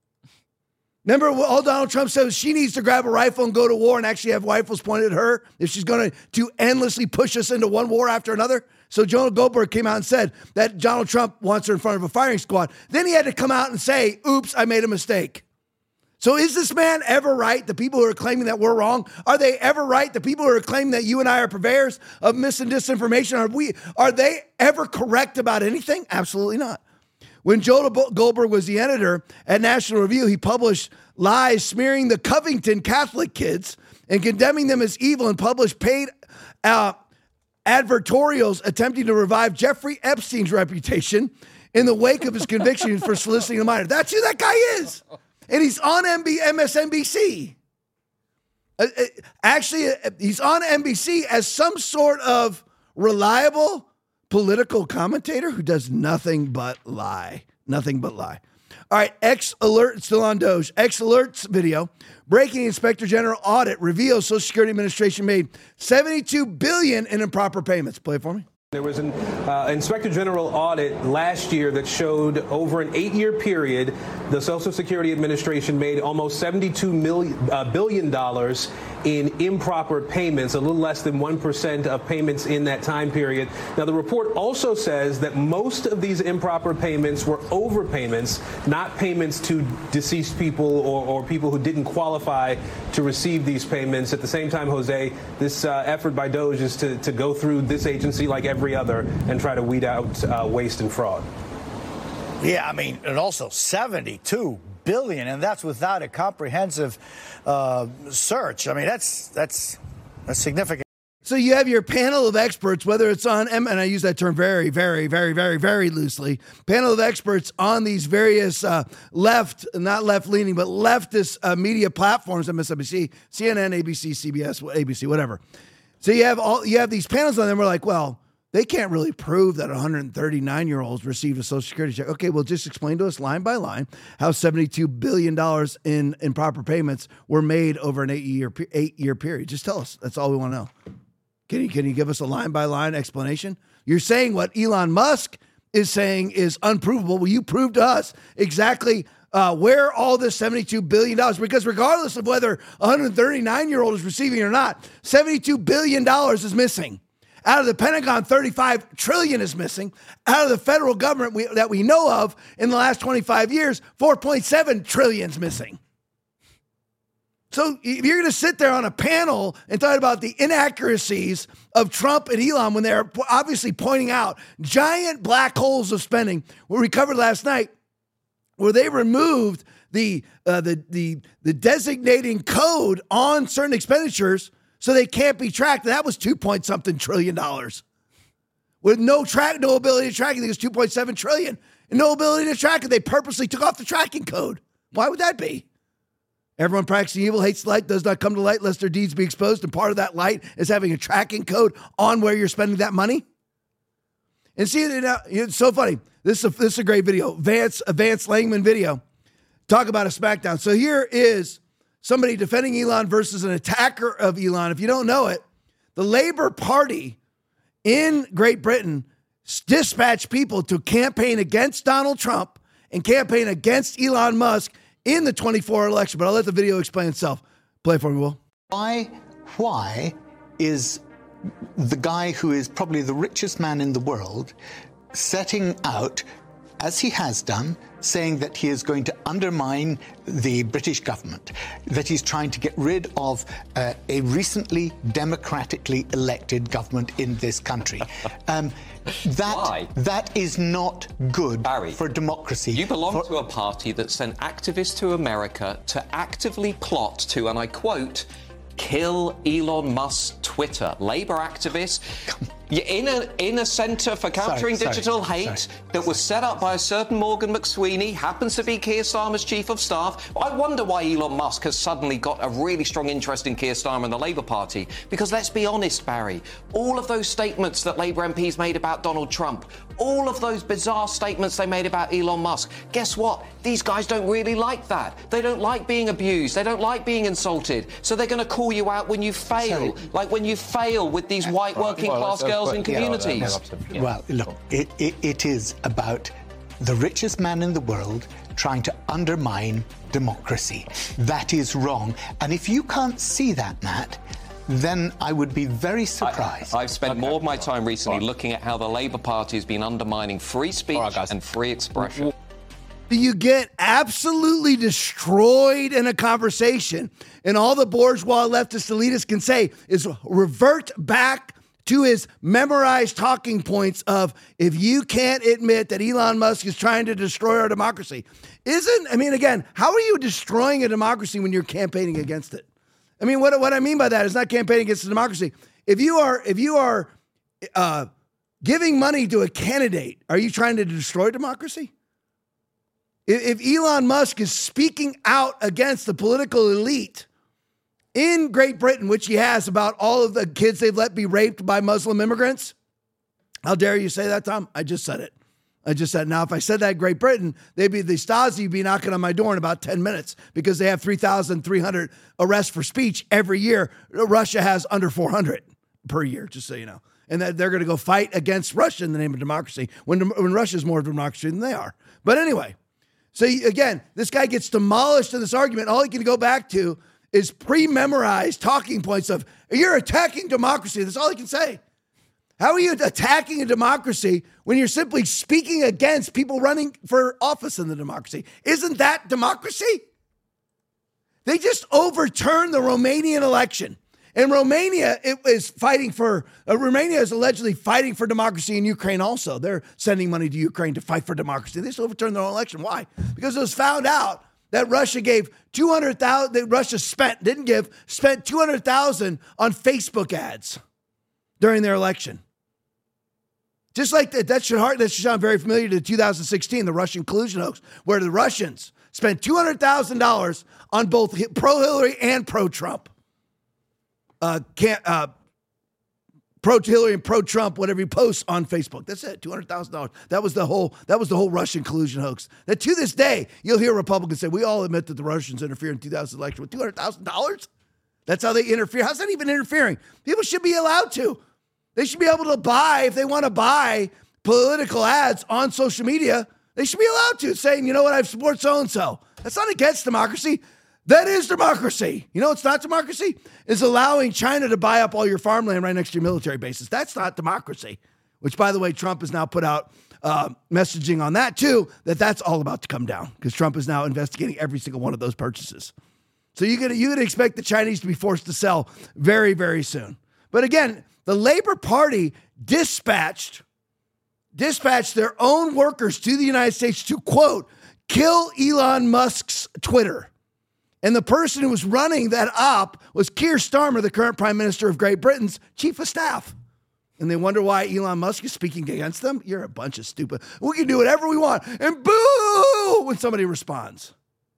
Remember what all Donald Trump said was she needs to grab a rifle and go to war and actually have rifles pointed at her if she's going to, to endlessly push us into one war after another. So Jonah Goldberg came out and said that Donald Trump wants her in front of a firing squad. Then he had to come out and say, oops, I made a mistake. So is this man ever right? The people who are claiming that we're wrong, are they ever right? The people who are claiming that you and I are purveyors of mis and disinformation, are we? Are they ever correct about anything? Absolutely not. When Jonah Goldberg was the editor at National Review, he published lies smearing the Covington Catholic kids and condemning them as evil, and published paid uh, advertorials attempting to revive Jeffrey Epstein's reputation in the wake of his conviction for soliciting a minor. That's who that guy is. And he's on M S N B C. Uh, uh, actually, uh, he's on N B C as some sort of reliable political commentator who does nothing but lie. Nothing but lie. All right, X Alert, still on Doge. X Alert's video. Breaking Inspector General audit reveals Social Security Administration made seventy-two billion dollars in improper payments. Play it for me. There was an uh, Inspector General audit last year that showed over an eight-year period, the Social Security Administration made almost seventy-two million, uh, billion dollars in improper payments, a little less than one percent of payments in that time period. Now, the report also says that most of these improper payments were overpayments, not payments to deceased people or, or people who didn't qualify to receive these payments. At the same time, Jose, this uh, effort by Doge is to, to go through this agency like every other and try to weed out uh, waste and fraud. Yeah, I mean, and also seventy-two billion, and that's without a comprehensive uh, search. I mean, that's that's that's significant. So you have your panel of experts, whether it's on, and I use that term very, very, very, very, very loosely, panel of experts on these various uh, left, not left-leaning, but leftist uh, media platforms, M S N B C, C N N, A B C, C B S, A B C, whatever. So you have all you have these panels on them. We're like, well, they can't really prove that one hundred thirty-nine-year-olds received a Social Security check. Okay, well, just explain to us line by line how seventy-two billion dollars in improper payments were made over an eight-year eight-year period. Just tell us. That's all we want to know. Can you, can you give us a line-by-line explanation? You're saying what Elon Musk is saying is unprovable. Well, you prove to us exactly uh, where all this seventy-two billion dollars, because regardless of whether a one hundred thirty-nine-year-old is receiving it or not, seventy-two billion dollars is missing. Out of the Pentagon, thirty-five trillion dollars is missing. Out of the federal government we, that we know of in the last twenty-five years, four point seven trillion dollars is missing. So if you're going to sit there on a panel and talk about the inaccuracies of Trump and Elon when they're obviously pointing out giant black holes of spending, what we covered last night, where they removed the uh, the the the designating code on certain expenditures, so they can't be tracked. That was two point something trillion dollars. With no track, no ability to track it, it was two point seven trillion. And no ability to track it. They purposely took off the tracking code. Why would that be? Everyone practicing evil hates light, does not come to light lest their deeds be exposed. And part of that light is having a tracking code on where you're spending that money. And see, it's so funny. This is a, this is a great video. Vance, a Vance Langman video. Talk about a smackdown. So here is somebody defending Elon versus an attacker of Elon. If you don't know it, the Labour Party in Great Britain dispatched people to campaign against Donald Trump and campaign against Elon Musk in the twenty-four election. But I'll let the video explain itself. Play for me, Will. Why, why is the guy who is probably the richest man in the world setting out, as he has done, saying that he is going to undermine the British government, that he's trying to get rid of uh, a recently democratically elected government in this country? Um, that Why? That is not good Barry, for democracy. You belong for- to a party that sent activists to America to actively plot to, and I quote, kill Elon Musk's Twitter. Labour activists in a in a centre for countering sorry, digital sorry, hate sorry. that was set up by a certain Morgan McSweeney, happens to be Keir Starmer's chief of staff. I wonder why Elon Musk has suddenly got a really strong interest in Keir Starmer and the Labour Party. Because let's be honest, Barry, all of those statements that Labour M Ps made about Donald Trump, all of those bizarre statements they made about Elon Musk. Guess what? These guys don't really like that. They don't like being abused. They don't like being insulted. So they're going to call you out when you fail, Sorry. like when you fail with these white working class girls in communities. Well, look, it, it, it is about the richest man in the world trying to undermine democracy. That is wrong. And if you can't see that, Matt, then I would be very surprised. I, I've spent okay. more of my time recently right. looking at how the Labour Party has been undermining free speech right, and free expression. You get absolutely destroyed in a conversation, and all the bourgeois leftist elitists can say is revert back to his memorized talking points of, if you can't admit that Elon Musk is trying to destroy our democracy. Isn't, I mean, again, how are you destroying a democracy when you're campaigning against it? I mean, what, what I mean by that is not campaigning against the democracy. If you are, if you are uh, giving money to a candidate, are you trying to destroy democracy? If, if Elon Musk is speaking out against the political elite in Great Britain, which he has, about all of the kids they've let be raped by Muslim immigrants, how dare you say that, Tom? I just said it. I just said, now, if I said that in Great Britain, they'd be, the Stasi would be knocking on my door in about ten minutes because they have three thousand three hundred arrests for speech every year. Russia has under four hundred per year, just so you know. And that they're going to go fight against Russia in the name of democracy when, when Russia's more democracy than they are. But anyway, so again, this guy gets demolished in this argument. All he can go back to is pre-memorized talking points of, you're attacking democracy. That's all he can say. How are you attacking a democracy when you're simply speaking against people running for office in the democracy? Isn't that democracy? They just overturned the Romanian election. And Romania it is fighting for, uh, Romania is allegedly fighting for democracy in Ukraine also. They're sending money to Ukraine to fight for democracy. They just overturned their own election. Why? Because it was found out that Russia gave two hundred thousand dollars, that Russia spent, didn't give, spent two hundred thousand dollars on Facebook ads during their election. Just like that, that should, that should sound very familiar to two thousand sixteen, the Russian collusion hoax, where the Russians spent two hundred thousand dollars on both pro-Hillary and pro-Trump. Uh, can't, uh, pro-Hillary and pro-Trump, whatever you post on Facebook. That's it, two hundred thousand dollars. That was the whole, that was the whole Russian collusion hoax. That to this day, you'll hear Republicans say, we all admit that the Russians interfered in two thousand election with two hundred thousand dollars. That's how they interfere. How's that even interfering? People should be allowed to. They should be able to buy, if they want to buy political ads on social media, they should be allowed to, saying, you know what, I support so-and-so. That's not against democracy. That is democracy. You know what's not democracy? Is allowing China to buy up all your farmland right next to your military bases. That's not democracy, which, by the way, Trump has now put out uh, messaging on that, too, that that's all about to come down because Trump is now investigating every single one of those purchases. So you could, you could expect the Chinese to be forced to sell very, very soon. But again, the Labor Party dispatched, dispatched their own workers to the United States to, quote, kill Elon Musk's Twitter. And the person who was running that op was Keir Starmer, the current Prime Minister of Great Britain's chief of staff. And they wonder why Elon Musk is speaking against them. You're a bunch of stupid. We can do whatever we want. And boo when somebody responds.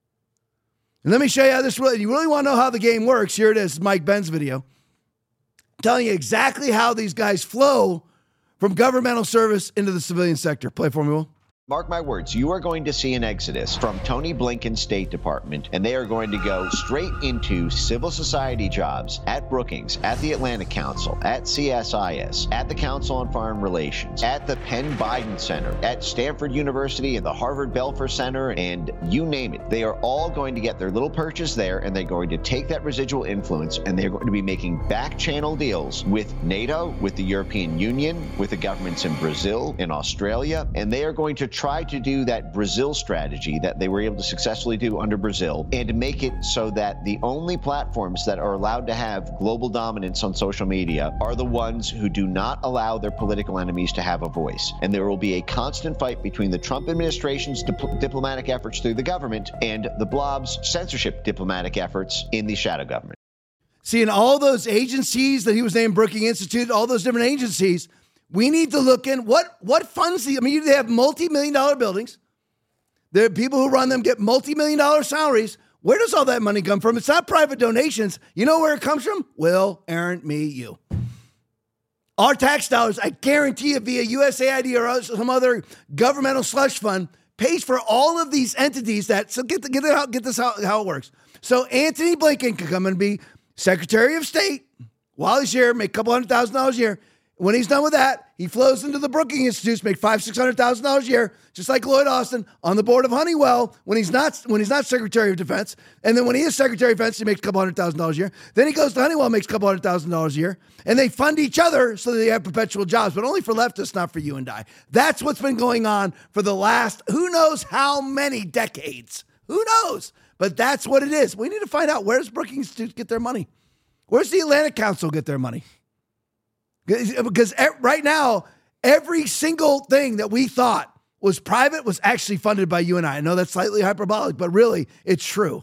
And let me show you how this really, you really want to know how the game works. Here it is, Mike Ben's video, telling you exactly how these guys flow from governmental service into the civilian sector. Play for me, Will. Mark my words, you are going to see an exodus from Tony Blinken's State Department, and they are going to go straight into civil society jobs at Brookings, at the Atlantic Council, at C S I S, at the Council on Foreign Relations, at the Penn Biden Center, at Stanford University and the Harvard Belfer Center, and you name it. They are all going to get their little purchase there, and they're going to take that residual influence, and they're going to be making back channel deals with NATO, with the European Union, with the governments in Brazil, in Australia, and they are going to try to do that Brazil strategy that they were able to successfully do under Brazil and to make it so that the only platforms that are allowed to have global dominance on social media are the ones who do not allow their political enemies to have a voice. And there will be a constant fight between the Trump administration's dip- diplomatic efforts through the government and the blob's censorship diplomatic efforts in the shadow government. See, in all those agencies that he was named Brookings Institute, all those different agencies, we need to look in what, what funds the, I mean, they have multi-million dollar buildings. There are people who run them get multi-million dollar salaries. Where does all that money come from? It's not private donations. You know where it comes from? Will, Aaron, me, you. Our tax dollars, I guarantee you, via U S A I D or some other governmental slush fund, pays for all of these entities that, so get, the, get, the, get this how, how it works. So Anthony Blinken can come and be Secretary of State while he's here, make a couple hundred thousand dollars a year. When he's done with that, he flows into the Brookings Institute, make five, six hundred thousand dollars a year, just like Lloyd Austin on the board of Honeywell when he's not when he's not Secretary of Defense. And then when he is Secretary of Defense, he makes a couple hundred thousand dollars a year. Then he goes to Honeywell, makes a couple hundred thousand dollars a year, and they fund each other so that they have perpetual jobs, but only for leftists, not for you and I. That's what's been going on for the last who knows how many decades. Who knows? But that's what it is. We need to find out, where's Brookings Institute get their money? Where's the Atlantic Council get their money? Because right now, every single thing that we thought was private was actually funded by you and I. I know that's slightly hyperbolic, but really, it's true.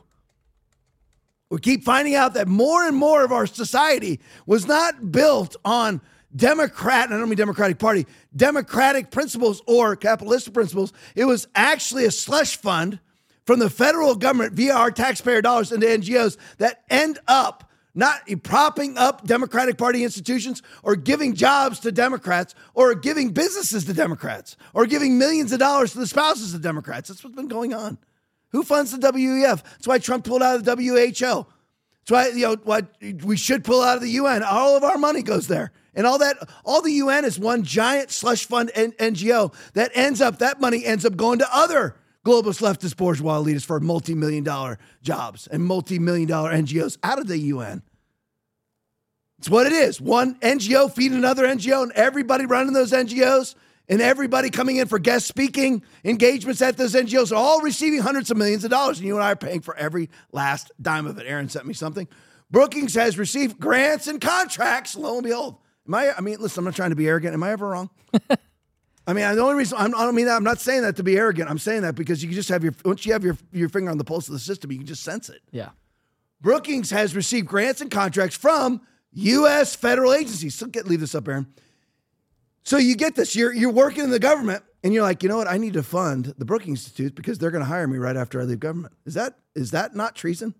We keep finding out that more and more of our society was not built on Democrat, and I don't mean Democratic Party, democratic principles or capitalistic principles. It was actually a slush fund from the federal government via our taxpayer dollars into N G Os that end up not propping up Democratic Party institutions or giving jobs to Democrats or giving businesses to Democrats or giving millions of dollars to the spouses of Democrats. That's what's been going on. Who funds the W E F? That's why Trump pulled out of the W H O. That's why, you know, why we should pull out of the U N. All of our money goes there. And all that, all the U N is one giant slush fund N G O that ends up, that money ends up going to other globalist, leftist, bourgeois elitists for multi-million dollar jobs and multi-million dollar N G Os out of the U N. It's what it is. One N G O feeding another N G O, and everybody running those N G Os and everybody coming in for guest speaking engagements at those N G Os are all receiving hundreds of millions of dollars, and you and I are paying for every last dime of it. Aaron sent me something. Brookings has received grants and contracts, lo and behold. Am I, I mean, listen, I'm not trying to be arrogant. Am I ever wrong? I mean, the only reason, I'm, I don't mean that, I'm not saying that to be arrogant. I'm saying that because you can just have your, once you have your, your finger on the pulse of the system, you can just sense it. Yeah. Brookings has received grants and contracts from U S federal agencies. So get, leave this up, Aaron. So you get this, you're, you're working in the government and you're like, you know what? I need to fund the Brookings Institute because they're going to hire me right after I leave government. Is that, is that not treason?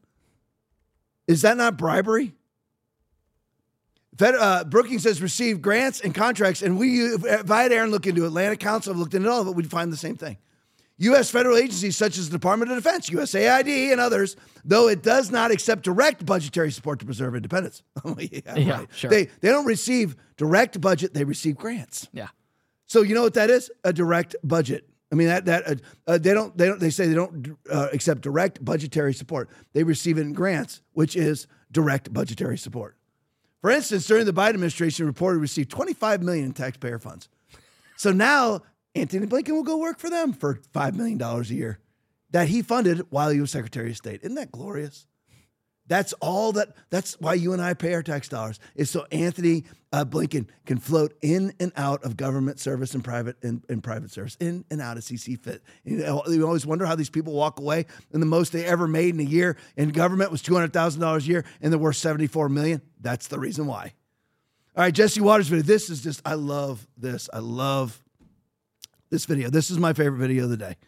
Is that not bribery? Fed, uh, Brookings has received grants and contracts, and we, if I had Aaron look into Atlantic Council, I've looked into all of it, we'd find the same thing. U S federal agencies such as the Department of Defense, U S A I D, and others, though it does not accept direct budgetary support to preserve independence. Oh, yeah, yeah right. sure. They, they don't receive direct budget, they receive grants. Yeah. So you know what that is? A direct budget. I mean, that that uh, uh, they don't, they don't, they say they don't uh, accept direct budgetary support. They receive it in grants, which is direct budgetary support. For instance, during the Biden administration, reported received twenty-five million dollars in taxpayer funds. So now Anthony Blinken will go work for them for five million dollars a year that he funded while he was Secretary of State. Isn't that glorious? That's all that, that's why you and I pay our tax dollars, is so Anthony uh, Blinken can float in and out of government service and private and, and private service, in and out as he sees fit. You know, you always wonder how these people walk away and the most they ever made in a year in government was two hundred thousand dollars a year and they're worth seventy-four million dollars. That's the reason why. All right, Jesse Waters video. This is just, I love this. I love this video. This is my favorite video of the day.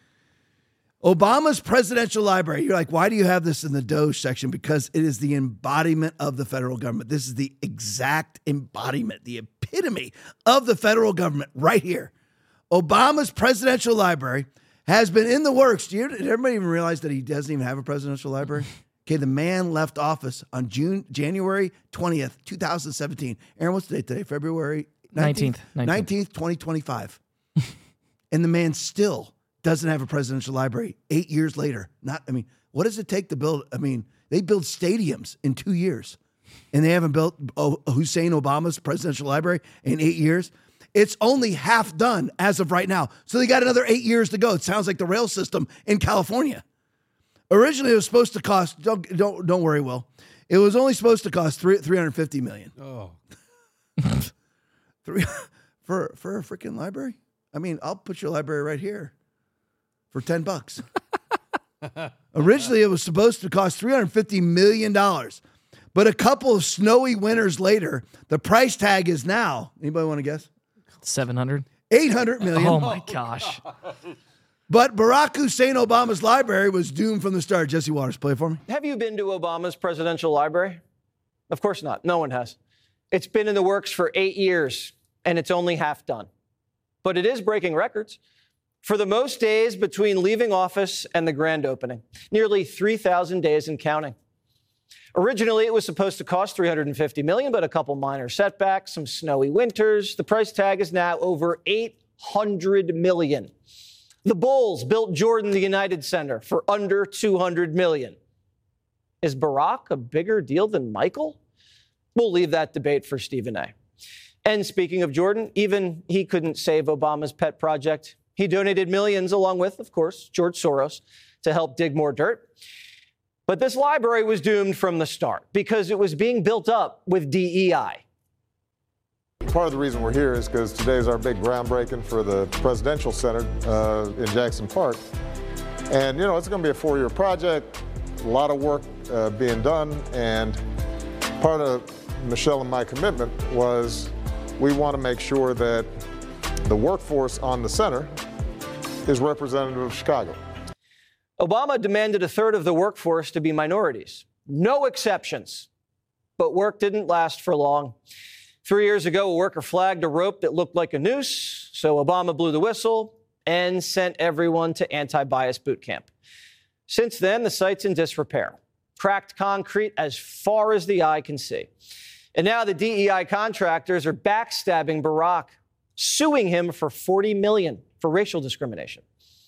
Obama's presidential library. You're like, why do you have this in the Doge section? Because it is the embodiment of the federal government. This is the exact embodiment, the epitome of the federal government right here. Obama's presidential library has been in the works. Do you, did everybody even realize that he doesn't even have a presidential library? Okay, the man left office on June, January twentieth, twenty seventeen. Aaron, what's the date today? February nineteenth? nineteenth, twenty twenty-five. And the man still doesn't have a presidential library eight years later. Not, I mean, what does it take to build? I mean, they build stadiums in two years and they haven't built oh, Hussein Obama's presidential library in eight years. It's only half done as of right now. So they got another eight years to go. It sounds like the rail system in California. Originally, it was supposed to cost, don't, don't, don't worry, Will. It was only supposed to cost three, three hundred fifty million dollars. Oh. Three, for, for a freaking library? I mean, I'll put your library right here. For ten bucks. Originally, it was supposed to cost three hundred fifty million dollars. But a couple of snowy winters later, the price tag is now, anybody want to guess? seven hundred? eight hundred million dollars. Oh, my gosh. But Barack Hussein Obama's library was doomed from the start. Jesse Waters, play it for me. Have you been to Obama's presidential library? Of course not. No one has. It's been in the works for eight years, and it's only half done. But it is breaking records for the most days between leaving office and the grand opening, nearly three thousand days and counting. Originally, it was supposed to cost three hundred fifty million dollars, but a couple minor setbacks, some snowy winters. The price tag is now over eight hundred million dollars. The Bulls built Jordan the United Center for under two hundred million dollars. Is Barack a bigger deal than Michael? We'll leave that debate for Stephen A. And speaking of Jordan, even he couldn't save Obama's pet project. He donated millions, along with, of course, George Soros, to help dig more dirt. But this library was doomed from the start because it was being built up with D E I. Part of the reason we're here is because today's our big groundbreaking for the Presidential Center uh, in Jackson Park. And, you know, it's going to be a four-year project, a lot of work uh, being done, and part of Michelle and my commitment was we want to make sure that the workforce on the center is representative of Chicago. Obama demanded a third of the workforce to be minorities. No exceptions. But work didn't last for long. Three years ago, a worker flagged a rope that looked like a noose, so Obama blew the whistle and sent everyone to anti-bias boot camp. Since then, the site's in disrepair. Cracked concrete as far as the eye can see. And now the D E I contractors are backstabbing Barack, suing him for forty million dollars for racial discrimination.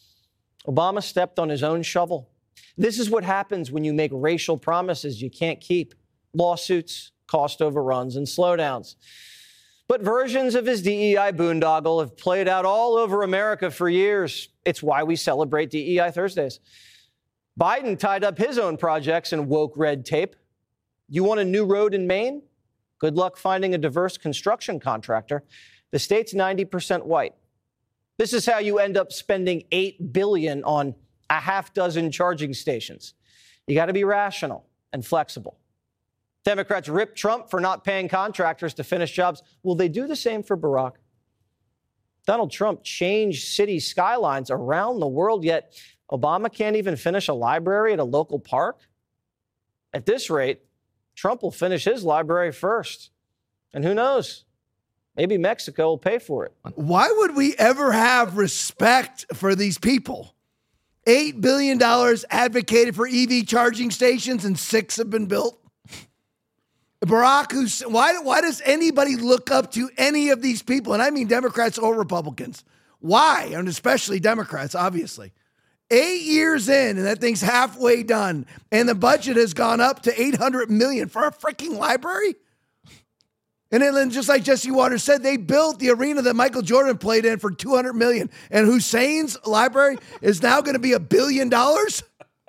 Obama stepped on his own shovel. This is what happens when you make racial promises you can't keep. Lawsuits, cost overruns, and slowdowns. But versions of his D E I boondoggle have played out all over America for years. It's why we celebrate D E I Thursdays. Biden tied up his own projects in woke red tape. You want a new road in Maine? Good luck finding a diverse construction contractor. The state's ninety percent white. This is how you end up spending eight billion dollars on a half dozen charging stations. You got to be rational and flexible. Democrats rip Trump for not paying contractors to finish jobs. Will they do the same for Barack? Donald Trump changed city skylines around the world, yet Obama can't even finish a library at a local park? At this rate, Trump will finish his library first. And who knows? Maybe Mexico will pay for it. Why would we ever have respect for these people? eight billion dollars advocated for E V charging stations and six have been built. Barack Hussein, why, why does anybody look up to any of these people? And I mean Democrats or Republicans. Why? And especially Democrats, obviously. Eight years in, and that thing's halfway done, and the budget has gone up to eight hundred million dollars for a freaking library? And then, just like Jesse Waters said, they built the arena that Michael Jordan played in for two hundred million dollars, and Hussein's library is now going to be a billion dollars?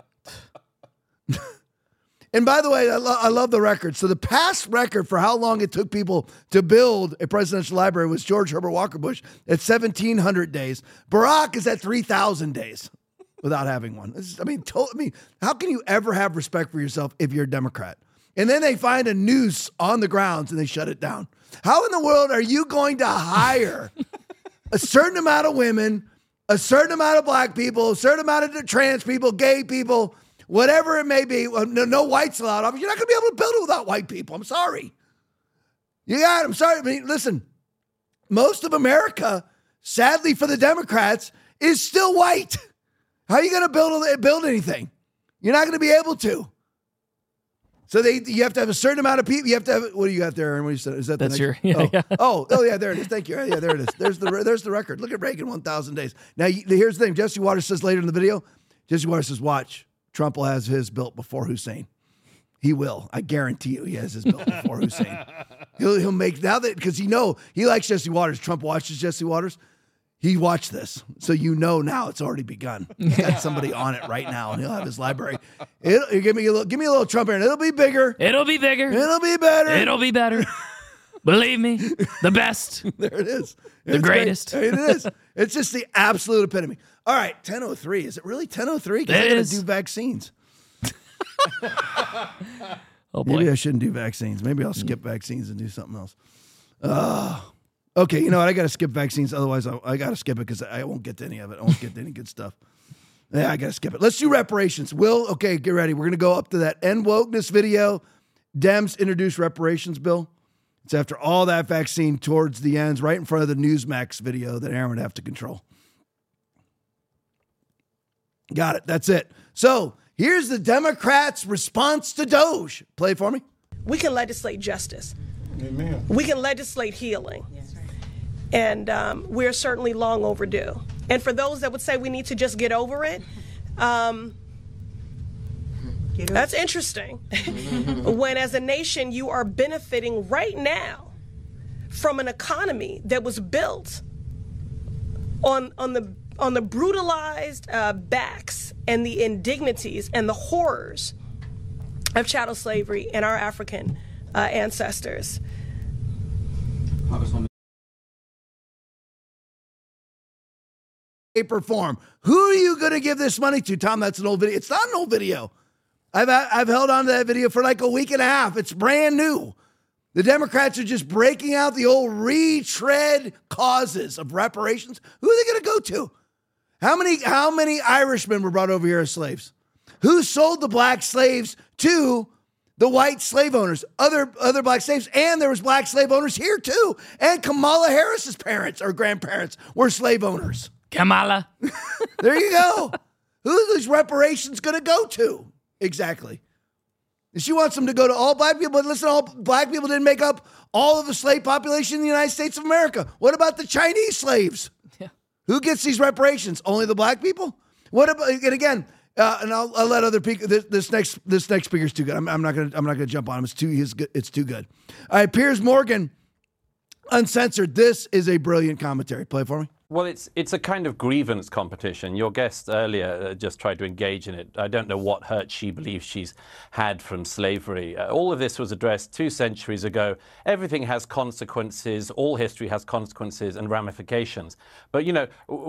And by the way, I, lo- I love the record. So the past record for how long it took people to build a presidential library was George Herbert Walker Bush at seventeen hundred days. Barack is at three thousand days without having one. This is, I mean, to, I mean, how can you ever have respect for yourself if you're a Democrat? And then they find a noose on the grounds and they shut it down. How in the world are you going to hire a certain amount of women, a certain amount of black people, a certain amount of trans people, gay people, whatever it may be? Well, no, no whites allowed. You're not going to be able to build it without white people. I'm sorry. You got it. I'm sorry. I mean, listen, most of America, sadly for the Democrats, is still white. How are you going to build build anything? You're not going to be able to. So they, you have to have a certain amount of people. You have to have. What do you got there? And what you said? Is that the That's next, your? Yeah, oh, yeah. oh, oh, yeah. There it is. Thank you. Yeah, there it is. There's the there's the record. Look at Reagan, one thousand days. Now you, here's the thing. Jesse Waters says later in the video. Jesse Waters says, "Watch, Trump will have his built before Hussein. He will. I guarantee you, he has his built before Hussein. He'll he'll make now that because he know he likes Jesse Waters. Trump watches Jesse Waters. He watched this, so you know now it's already begun. He's got somebody on it right now, and he'll have his library. It'll, give me a little, give me a little Trump here, and it'll be bigger. It'll be bigger. It'll be better. It'll be better. Believe me, the best. There it is. The It's greatest. Great. It is. It's just the absolute epitome. All right, ten oh three. Is it really ten oh three? Because I got to do vaccines. Oh boy. Maybe I shouldn't do vaccines. Maybe I'll skip vaccines and do something else. Uh, okay, you know what? I got to skip vaccines. Otherwise, I, I got to skip it because I won't get to any of it. I won't get to any good stuff. Yeah, I got to skip it. Let's do reparations. Will, okay, get ready. We're going to go up to that end wokeness video. Dems introduce reparations bill. It's after all that vaccine towards the ends, right in front of the Newsmax video that Aaron would have to control. Got it. That's it. So here's the Democrats' response to Doge. Play for me. We can legislate justice. Amen. We can legislate healing. And um, we're certainly long overdue. And for those that would say we need to just get over it, um, that's interesting. When as a nation you are benefiting right now from an economy that was built on, on the on the brutalized uh, backs and the indignities and the horrors of chattel slavery and our African uh, ancestors. Paper form. Who are you going to give this money to, Tom? That's an old video. It's not an old video. I've I've held on to that video for like a week and a half. It's brand new. The Democrats are just breaking out the old retread causes of reparations. Who are they going to go to? How many how many Irishmen were brought over here as slaves? Who sold the black slaves to the white slave owners? Other other black slaves, and there was black slave owners here too. And Kamala Harris's parents or grandparents were slave owners. Kamala. There you go. Who are these reparations going to go to? Exactly. And she wants them to go to all black people. But listen, all black people didn't make up all of the slave population in the United States of America. What about the Chinese slaves? Yeah. Who gets these reparations? Only the black people? What about, and again, uh, and I'll, I'll let other people, this, this next this next speaker's too good. I'm, I'm not going to I'm not going to jump on him. It's too, he's good. It's too good. All right, Piers Morgan, uncensored. This is a brilliant commentary. Play for me. Well, it's it's a kind of grievance competition. Your guest earlier uh, just tried to engage in it. I don't know what hurt she believes she's had from slavery. Uh, all of this was addressed two centuries ago. Everything has consequences. All history has consequences and ramifications. But, you know,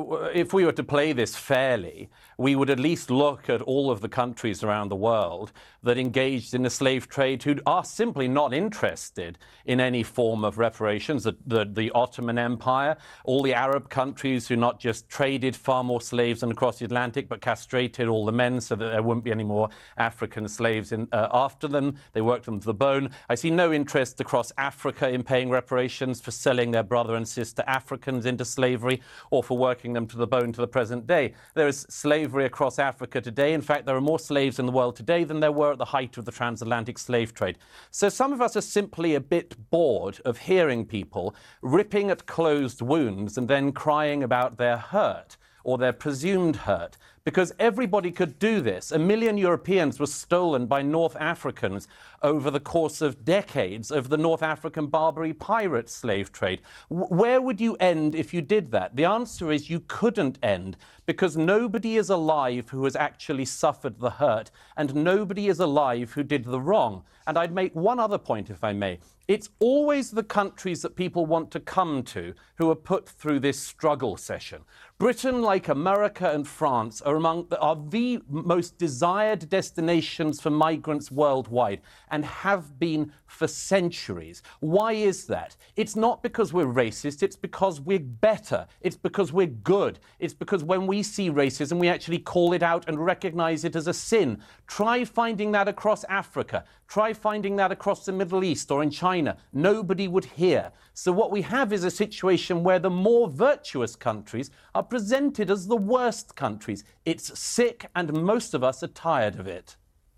if we were to play this fairly, we would at least look at all of the countries around the world that engaged in the slave trade who are simply not interested in any form of reparations. The, the, the Ottoman Empire, all the Arab countries, countries who not just traded far more slaves than across the Atlantic, but castrated all the men so that there wouldn't be any more African slaves in, uh, after them. They worked them to the bone. I see no interest across Africa in paying reparations for selling their brother and sister Africans into slavery or for working them to the bone to the present day. There is slavery across Africa today. In fact, there are more slaves in the world today than there were at the height of the transatlantic slave trade. So some of us are simply a bit bored of hearing people ripping at closed wounds and then crying about their hurt or their presumed hurt, because everybody could do this. A million Europeans were stolen by North Africans over the course of decades of the North African Barbary pirate slave trade. W- where would you end if you did that? The answer is you couldn't end, because nobody is alive who has actually suffered the hurt, and nobody is alive who did the wrong. And I'd make one other point, if I may. It's always the countries that people want to come to who are put through this struggle session. Britain, like America and France, are among the, are the most desired destinations for migrants worldwide and have been for centuries. Why is that? It's not because we're racist, it's because we're better. It's because we're good. It's because when we see racism, we actually call it out and recognize it as a sin. Try finding that across Africa. Try finding that across the Middle East or in China. Nobody would hear. So what we have is a situation where the more virtuous countries are presented as the worst countries. It's sick, and most of us are tired of it.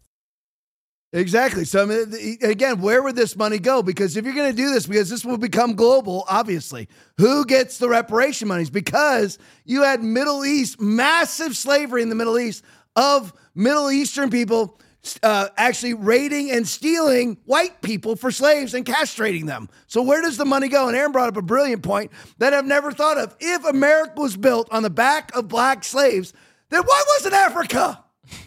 Exactly. So, I mean, again, where would this money go? Because if you're going to do this, because this will become global, obviously, who gets the reparation monies? Because you had Middle East, massive slavery in the Middle East of Middle Eastern people uh, actually raiding and stealing white people for slaves and castrating them. So where does the money go? And Aaron brought up a brilliant point that I've never thought of. If America was built on the back of black slaves, then why wasn't Africa?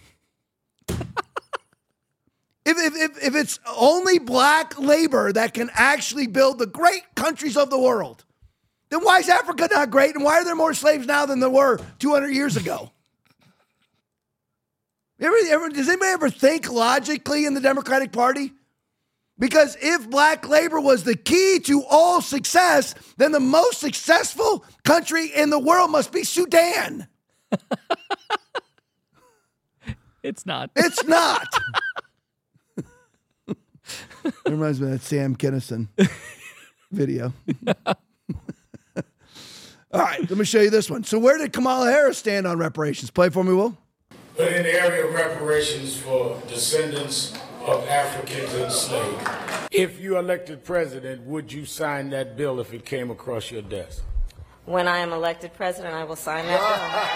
If, if, if, if it's only black labor that can actually build the great countries of the world, then why is Africa not great? And why are there more slaves now than there were two hundred years ago? Ever, ever, does anybody ever think logically in the Democratic Party? Because if black labor was the key to all success, then the most successful country in the world must be Sudan. It's not. It's not. It reminds me of that Sam Kinison. video. All right, let me show you this one. So where did Kamala Harris stand on reparations? Play for me, Will. But in the area of reparations for descendants of Africans enslaved, if you elected president, would you sign that bill if it came across your desk? When I am elected president, I will sign that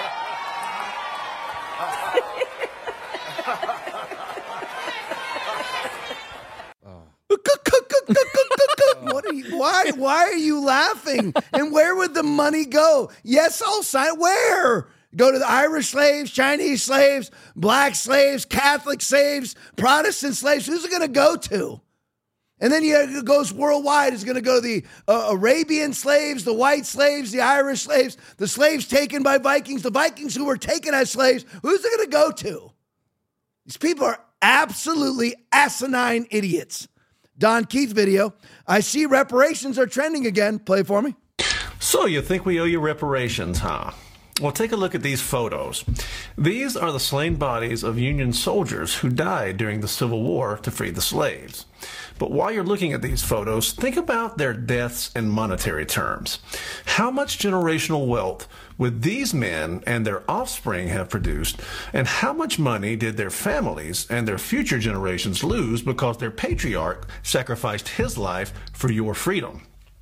What are you, why, why are you laughing? And where would the money go? Yes, I'll sign. Where? Go to the Irish slaves, Chinese slaves, black slaves, Catholic slaves, Protestant slaves. Who's it going to go to? And then you, it goes worldwide. It's going to go to the uh, Arabian slaves, the white slaves, the Irish slaves, the slaves taken by Vikings, the Vikings who were taken as slaves. Who's it going to go to? These people are absolutely asinine idiots. Don Keith video. I see reparations are trending again. Play for me. So you think we owe you reparations, huh? Well, take a look at these photos. These are the slain bodies of Union soldiers who died during the Civil War to free the slaves. But while you're looking at these photos, think about their deaths in monetary terms. How much generational wealth would these men and their offspring have produced, and how much money did their families and their future generations lose because their patriarch sacrificed his life for your freedom?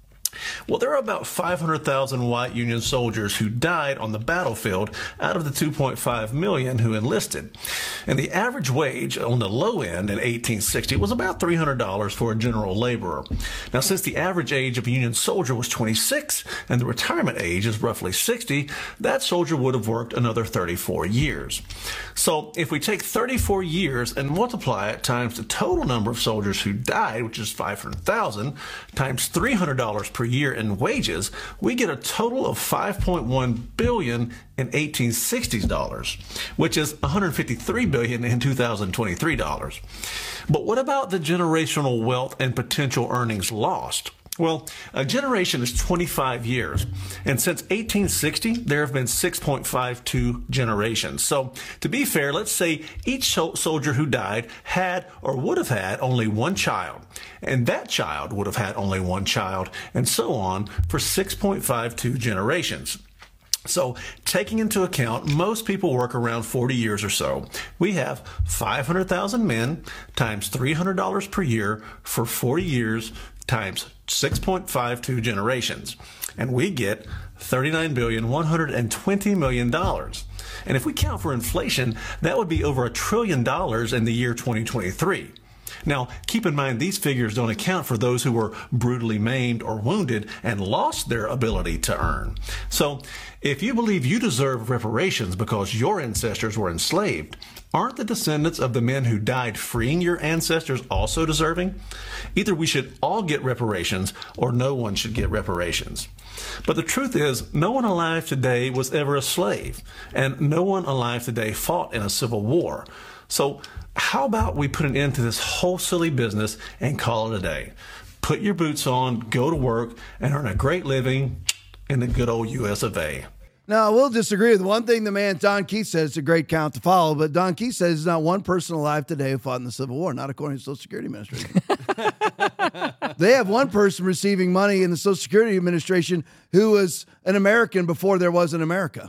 Well, there are about five hundred thousand white Union soldiers who died on the battlefield out of the two point five million who enlisted. And the average wage on the low end in eighteen sixty was about three hundred dollars for a general laborer. Now, since the average age of a Union soldier was twenty-six and the retirement age is roughly sixty, that soldier would have worked another thirty-four years. So if we take thirty-four years and multiply it times the total number of soldiers who died, which is five hundred thousand, times three hundred dollars per year in wages, we get a total of five point one billion dollars in eighteen sixties dollars, which is one hundred fifty-three billion dollars in two thousand twenty-three dollars. But what about the generational wealth and potential earnings lost? Well, a generation is twenty-five years, and since eighteen sixty, there have been six point five two generations. So, to be fair, let's say each soldier who died had or would have had only one child, and that child would have had only one child, and so on for six point five two generations. So, taking into account most people work around forty years or so, we have five hundred thousand men times three hundred dollars per year for forty years times six point five two generations. And we get thirty-nine billion one hundred twenty million dollars. And if we count for inflation, that would be over a trillion dollars in the year twenty twenty-three. Now, keep in mind, these figures don't account for those who were brutally maimed or wounded and lost their ability to earn. So, if you believe you deserve reparations because your ancestors were enslaved, aren't the descendants of the men who died freeing your ancestors also deserving? Either we should all get reparations or no one should get reparations. But the truth is, no one alive today was ever a slave, and no one alive today fought in a civil war. So how about we put an end to this whole silly business and call it a day? Put your boots on, go to work, and earn a great living in the good old U S of A. Now, I will disagree with one thing the man Don Keith says it's a great count to follow, but Don Keith says there's not one person alive today who fought in the Civil War, not according to the Social Security Administration. They have one person receiving money in the Social Security Administration who was an American before there was an America.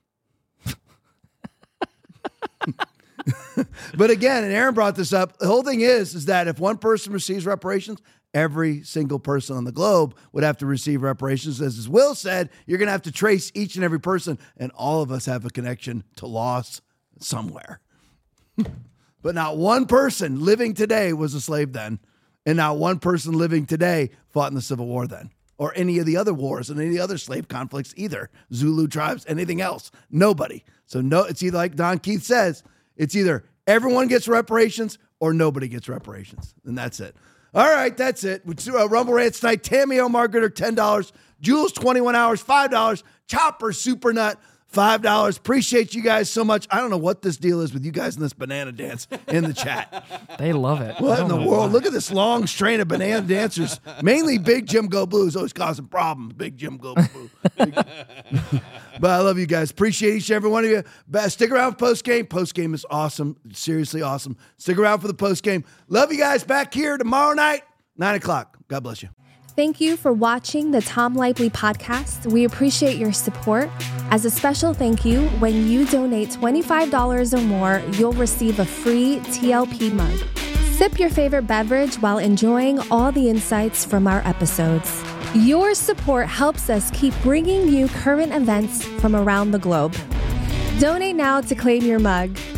But again, and Aaron brought this up, the whole thing is, is that if one person receives reparations, every single person on the globe would have to receive reparations. As Will said, you're going to have to trace each and every person, and all of us have a connection to loss somewhere. But not one person living today was a slave then, and not one person living today fought in the Civil War then, or any of the other wars and any of the other slave conflicts either. Zulu tribes, anything else. Nobody. So no, it's either like Don Keith says, it's either everyone gets reparations or nobody gets reparations. And that's it. All right, that's it. Uh, Rumble Rants tonight. Tammy O. Margaret are ten dollars. Jules, twenty-one hours, five dollars. Chopper, Super Nut, five dollars. Appreciate you guys so much. I don't know what this deal is with you guys in this banana dance in the chat. They love it. What in the world? Look at this long strain of banana dancers. Mainly Big Jim Go Blue is always causing problems. Big Jim Go Blue. Big... But I love you guys. Appreciate each and every one of you. Stick around for post-game. Post-game is awesome. Seriously awesome. Stick around for the post-game. Love you guys back here tomorrow night, nine o'clock. God bless you. Thank you for watching the Tom Lively podcast. We appreciate your support. As a special thank you, when you donate twenty-five dollars or more, you'll receive a free T L P mug. Sip your favorite beverage while enjoying all the insights from our episodes. Your support helps us keep bringing you current events from around the globe. Donate now to claim your mug.